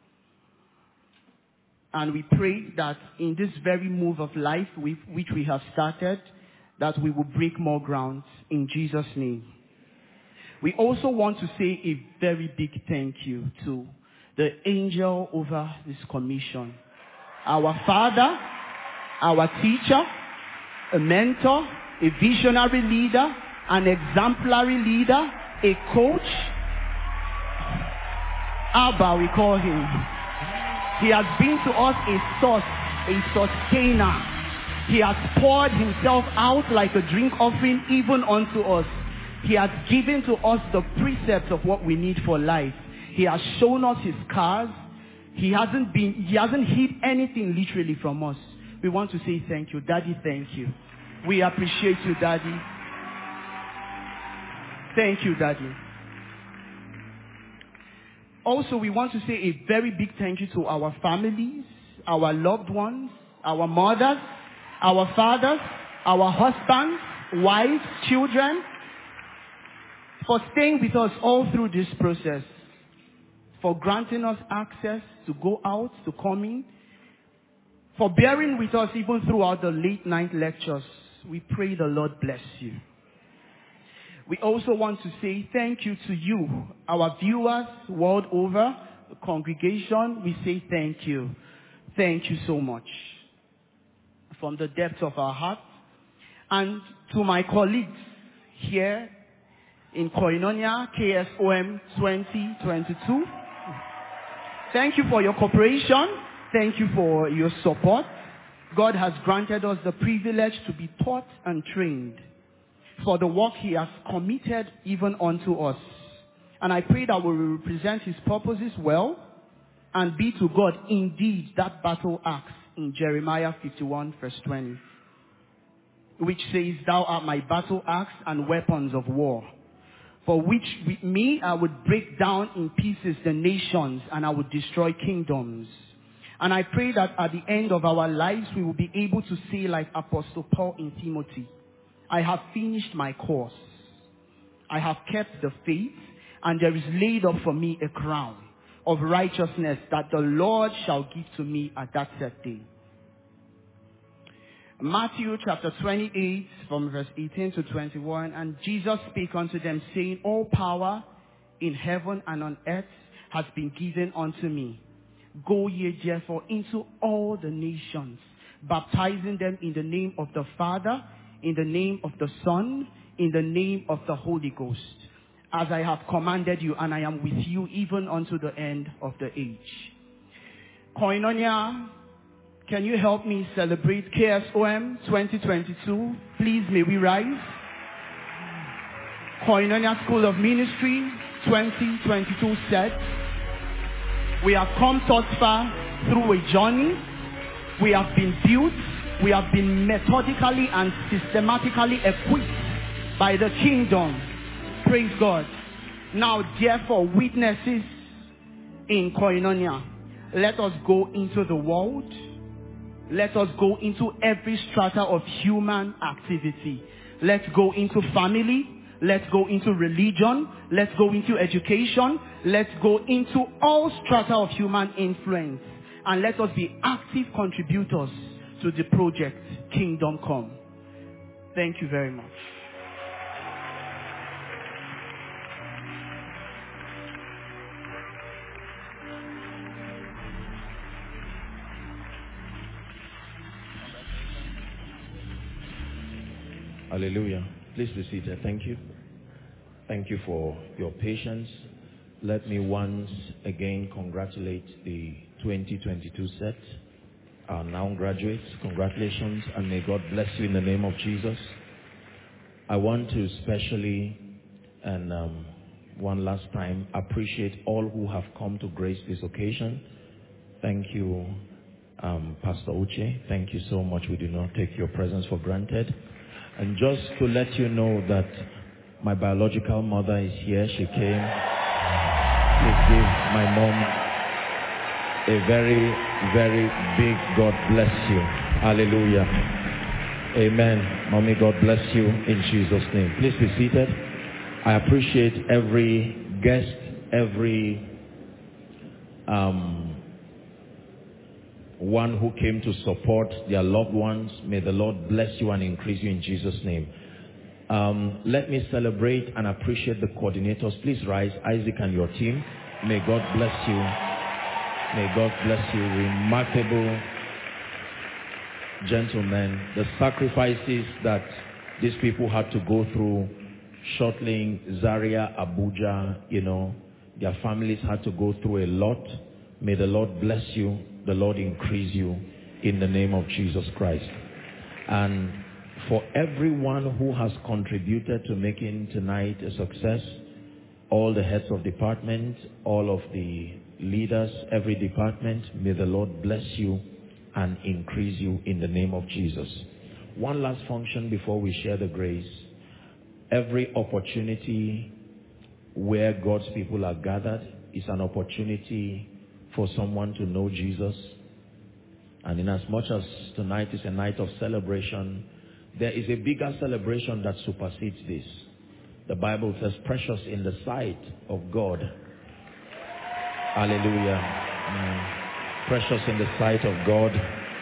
I: And we pray that in this very move of life which we have started, that we will break more ground in Jesus' name. We also want to say a very big thank you to the angel over this commission. Our father, our teacher, a mentor, a visionary leader, an exemplary leader, a coach. Abba, we call him. He has been to us a source, a sustainer. He has poured himself out like a drink offering even unto us. He has given to us the precepts of what we need for life. He has shown us his cars. He hasn't hid anything literally from us. We want to say thank you. Daddy, thank you. We appreciate you, Daddy. Thank you, Daddy. Also, we want to say a very big thank you to our families, our loved ones, our mothers, our fathers, our husbands, wives, children, for staying with us all through this process, for granting us access to go out, to come in, for bearing with us even throughout the late night lectures. We pray the Lord bless you. We also want to say thank you to you, our viewers world over, the congregation. We say thank you. Thank you so much from the depths of our hearts. And to my colleagues here in Koinonia KSOM 2022, thank you for your cooperation. Thank you for your support. God has granted us the privilege to be taught and trained for the work he has committed even unto us. And I pray that we will represent his purposes well and be to God indeed that battle axe in Jeremiah 51 verse 20, which says, "Thou art my battle axe and weapons of war, for which with me I would break down in pieces the nations and I would destroy kingdoms." And I pray that at the end of our lives we will be able to say like Apostle Paul in Timothy, "I have finished my course. I have kept the faith, and there is laid up for me a crown of righteousness that the Lord shall give to me at that set day." Matthew chapter 28 from verse 18 to 21, "And Jesus spake unto them, saying, All power in heaven and on earth has been given unto me. Go ye therefore into all the nations, baptizing them in the name of the Father, in the name of the Son, in the name of the Holy Ghost, as I have commanded you, and I am with you even unto the end of the age." Koinonia, can you help me celebrate KSOM 2022? Please, may we rise. Koinonia School of Ministry 2022 set. We have come thus far through a journey. We have been built. We have been methodically and systematically equipped by the kingdom. Praise God. Now, therefore, witnesses in Koinonia, let us go into the world. Let us go into every strata of human activity. Let's go into family. Let's go into religion. Let's go into education. Let's go into all strata of human influence. And let us be active contributors to the project Kingdom Come. Thank you very much.
E: Hallelujah. Please be seated. Thank you. Thank you for your patience. Let me once again congratulate the 2022 set, our now graduates. Congratulations, and may God bless you in the name of Jesus. I want to especially, and one last time, appreciate all who have come to grace this occasion. Thank you, Pastor Uche. Thank you so much. We do not take your presence for granted. And just to let you know that my biological mother is here. She came. Please give my mom a very, very big God bless you. Hallelujah. Amen. Mommy, God bless you in Jesus' name. Please be seated. I appreciate every guest, every one who came to support their loved ones. May the Lord bless you and increase you in Jesus' name. Let me celebrate and appreciate the coordinators. Please rise, Isaac and your team. May God bless you. May God bless you. Remarkable gentlemen. The sacrifices that these people had to go through, shuttling Zaria, Abuja, their families had to go through a lot. May the Lord bless you. The Lord increase you in the name of Jesus Christ. And for everyone who has contributed to making tonight a success, all the heads of department, all of the leaders, every department, may the Lord bless you and increase you in the name of Jesus. One last function before we share the grace. Every opportunity where God's people are gathered is an opportunity for someone to know Jesus. And in as much as tonight is a night of celebration, there is a bigger celebration that supersedes this. The Bible says, precious in the sight of God. Hallelujah. Precious in the sight of God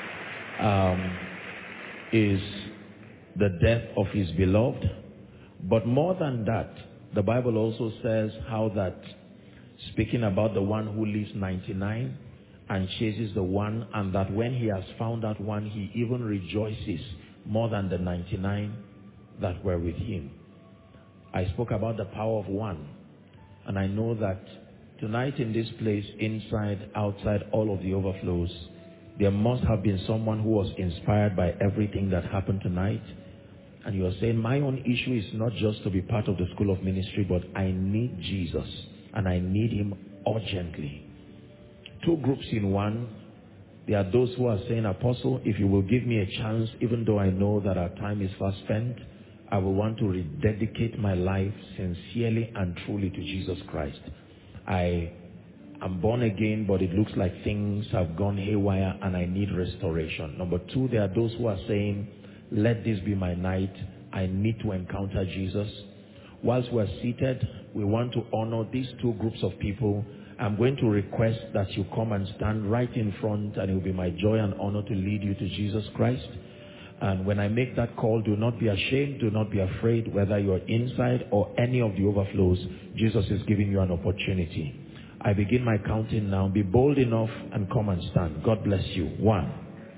E: is the death of his beloved. But more than that, the Bible also says how that, speaking about the one who leaves 99 and chases the one, and that when he has found that one, he even rejoices more than the 99 that were with him. I spoke about the power of one, and I know that tonight in this place, inside, outside, all of the overflows, there must have been someone who was inspired by everything that happened tonight. And you are saying, my own issue is not just to be part of the school of ministry, but I need Jesus. And I need him urgently. Two groups in one. There are those who are saying, Apostle, if you will give me a chance, even though I know that our time is fast spent, I will want to rededicate my life sincerely and truly to Jesus Christ. I am born again, but it looks like things have gone haywire and I need restoration. Number two, there are those who are saying, let this be my night. I need to encounter Jesus. Whilst we're seated, we want to honor these two groups of people. I'm going to request that you come and stand right in front, and it will be my joy and honor to lead you to Jesus Christ. And when I make that call, do not be ashamed, do not be afraid, whether you're inside or any of the overflows. Jesus is giving you an opportunity. I begin my counting now. Be bold enough and come and stand. God bless you. 1.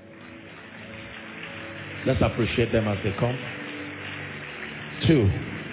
E: Let's appreciate them as they come. 2.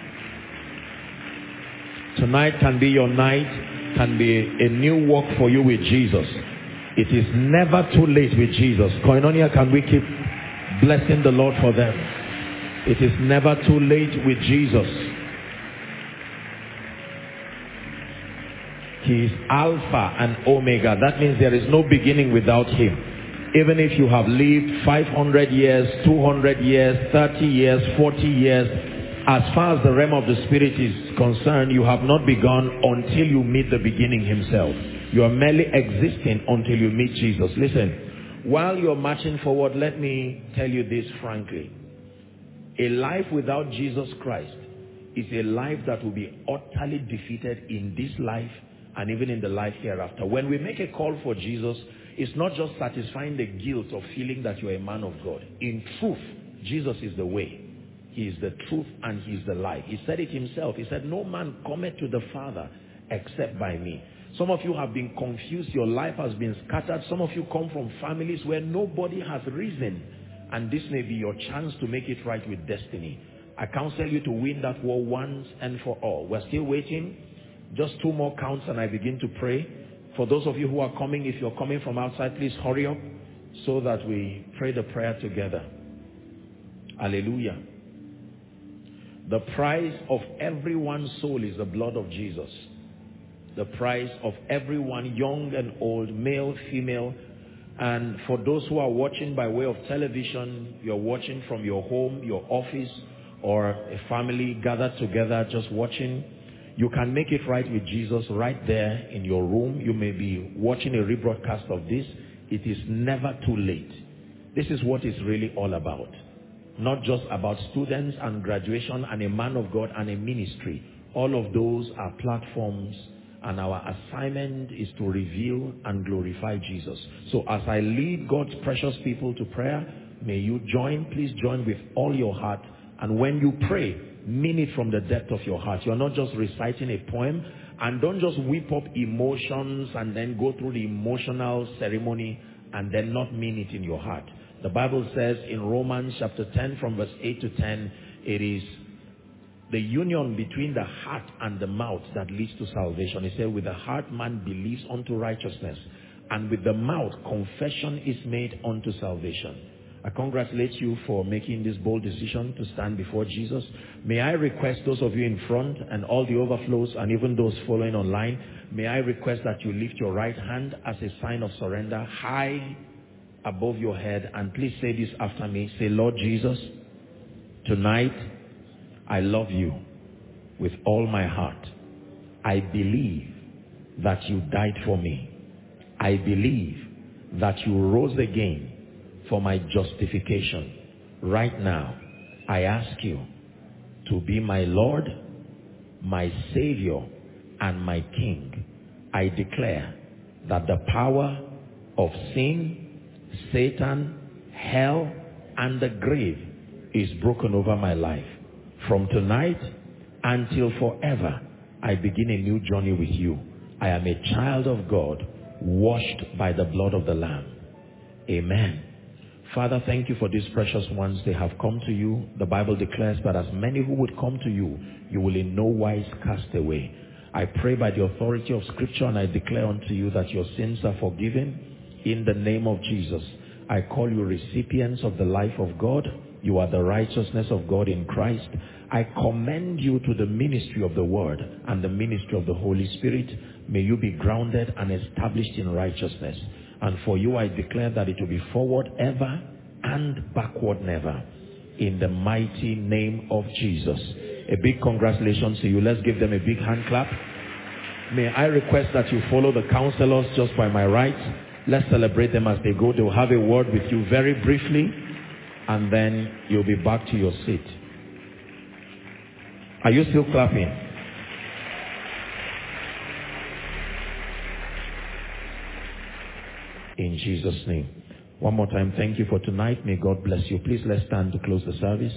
E: Tonight can be your night, can be a new walk for you with Jesus. It is never too late with Jesus. Koinonia, can we keep blessing the Lord for them? It is never too late with Jesus. He is Alpha and Omega. That means there is no beginning without him. Even if you have lived 500 years, 200 years, 30 years, 40 years, as far as the realm of the Spirit is concerned, you have not begun until you meet the beginning himself. You are merely existing until you meet Jesus. Listen, while you're marching forward, let me tell you this frankly. A life without Jesus Christ is a life that will be utterly defeated in this life and even in the life hereafter. When we make a call for Jesus, it's not just satisfying the guilt of feeling that you're a man of God. In truth, Jesus is the way. He is the truth and he is the life. He said it himself. He said, no man cometh to the Father except by me. Some of you have been confused. Your life has been scattered. Some of you come from families where nobody has risen. And this may be your chance to make it right with destiny. I counsel you to win that war once and for all. We're still waiting. Just 2 more counts and I begin to pray. For those of you who are coming, if you're coming from outside, please hurry up so that we pray the prayer together. Hallelujah. The price of everyone's soul is the blood of Jesus. The price of everyone, young and old, male, female. And for those who are watching by way of television, you're watching from your home, your office, or a family gathered together just watching, you can make it right with Jesus right there in your room. You may be watching a rebroadcast of this. It is never too late. This is what it's really all about. Not just about students and graduation and a man of God and a ministry. All of those are platforms, and our assignment is to reveal and glorify Jesus. So as I lead God's precious people to prayer, may you join. Please join with all your heart. And when you pray, mean it from the depth of your heart. You're not just reciting a poem, and don't just whip up emotions and then go through the emotional ceremony and then not mean it in your heart. The Bible says in Romans chapter 10 from verse 8 to 10, it is the union between the heart and the mouth that leads to salvation. It says, with the heart man believes unto righteousness, and with the mouth confession is made unto salvation. I congratulate you for making this bold decision to stand before Jesus. May I request those of you in front and all the overflows and even those following online, may I request that you lift your right hand as a sign of surrender high above your head, and please say this after me. Say, Lord Jesus, tonight I love you with all my heart. I believe that you died for me. I believe that you rose again for my justification. Right now, I ask you to be my Lord, my Savior, and my King. I declare that the power of sin, Satan, hell, and the grave is broken over my life. From tonight until forever, I begin a new journey with you. I am a child of God, washed by the blood of the Lamb. Amen. Father, thank you for these precious ones. They have come to you. The Bible declares that as many who would come to you, you will in no wise cast away. I pray by the authority of Scripture, and I declare unto you that your sins are forgiven. In the name of Jesus, I call you recipients of the life of God. You are the righteousness of God in Christ. I commend you to the ministry of the Word and the ministry of the Holy Spirit. May you be grounded and established in righteousness. And for you I declare that it will be forward ever and backward never. In the mighty name of Jesus. A big congratulations to you. Let's give them a big hand clap. May I request that you follow the counselors just by my right. Let's celebrate them as they go. They'll have a word with you very briefly, and then you'll be back to your seat. Are you still clapping? In Jesus' name. One more time, thank you for tonight. May God bless you. Please let's stand to close the service.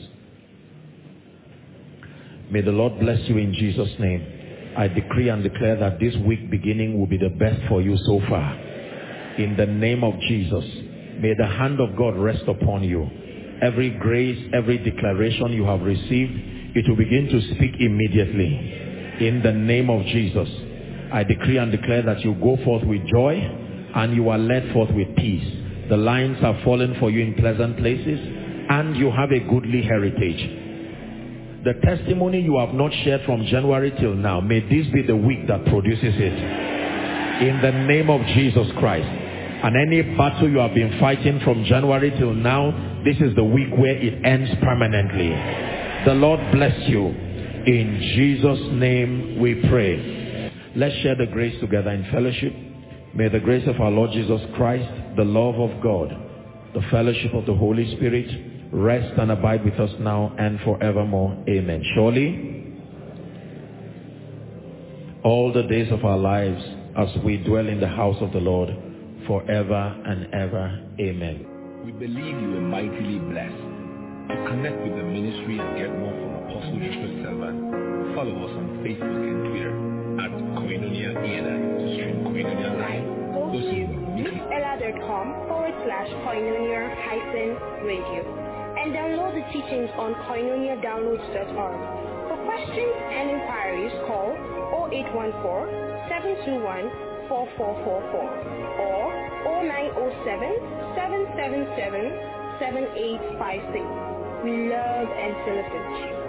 E: May the Lord bless you in Jesus' name. I decree and declare that this week beginning will be the best for you so far. In the name of Jesus, may the hand of God rest upon you. Every grace, every declaration you have received, it will begin to speak immediately. In the name of Jesus, I decree and declare that you go forth with joy and you are led forth with peace. The lines have fallen for you in pleasant places and you have a goodly heritage. The testimony you have not shared from January till now, may this be the week that produces it. In the name of Jesus Christ. And any battle you have been fighting from January till now, this is the week where it ends permanently. The Lord bless you. In Jesus' name we pray. Let's share the grace together in fellowship. May the grace of our Lord Jesus Christ, the love of God, the fellowship of the Holy Spirit, rest and abide with us now and forevermore. Amen. Surely, all the days of our lives as we dwell in the house of the Lord forever and ever. Amen.
J: We believe you are mightily blessed. To connect with the ministry and get more from Apostle Joshua Selman, follow us on Facebook and Twitter at Koinonia ENI to stream Koinonia Live.
K: Go to mixella.com/Koinonia-radio and download the teachings on koinoniadownloads.org. For questions and inquiries, call 0814-721-4444 or 0907-777-7856. We love and celebrate you.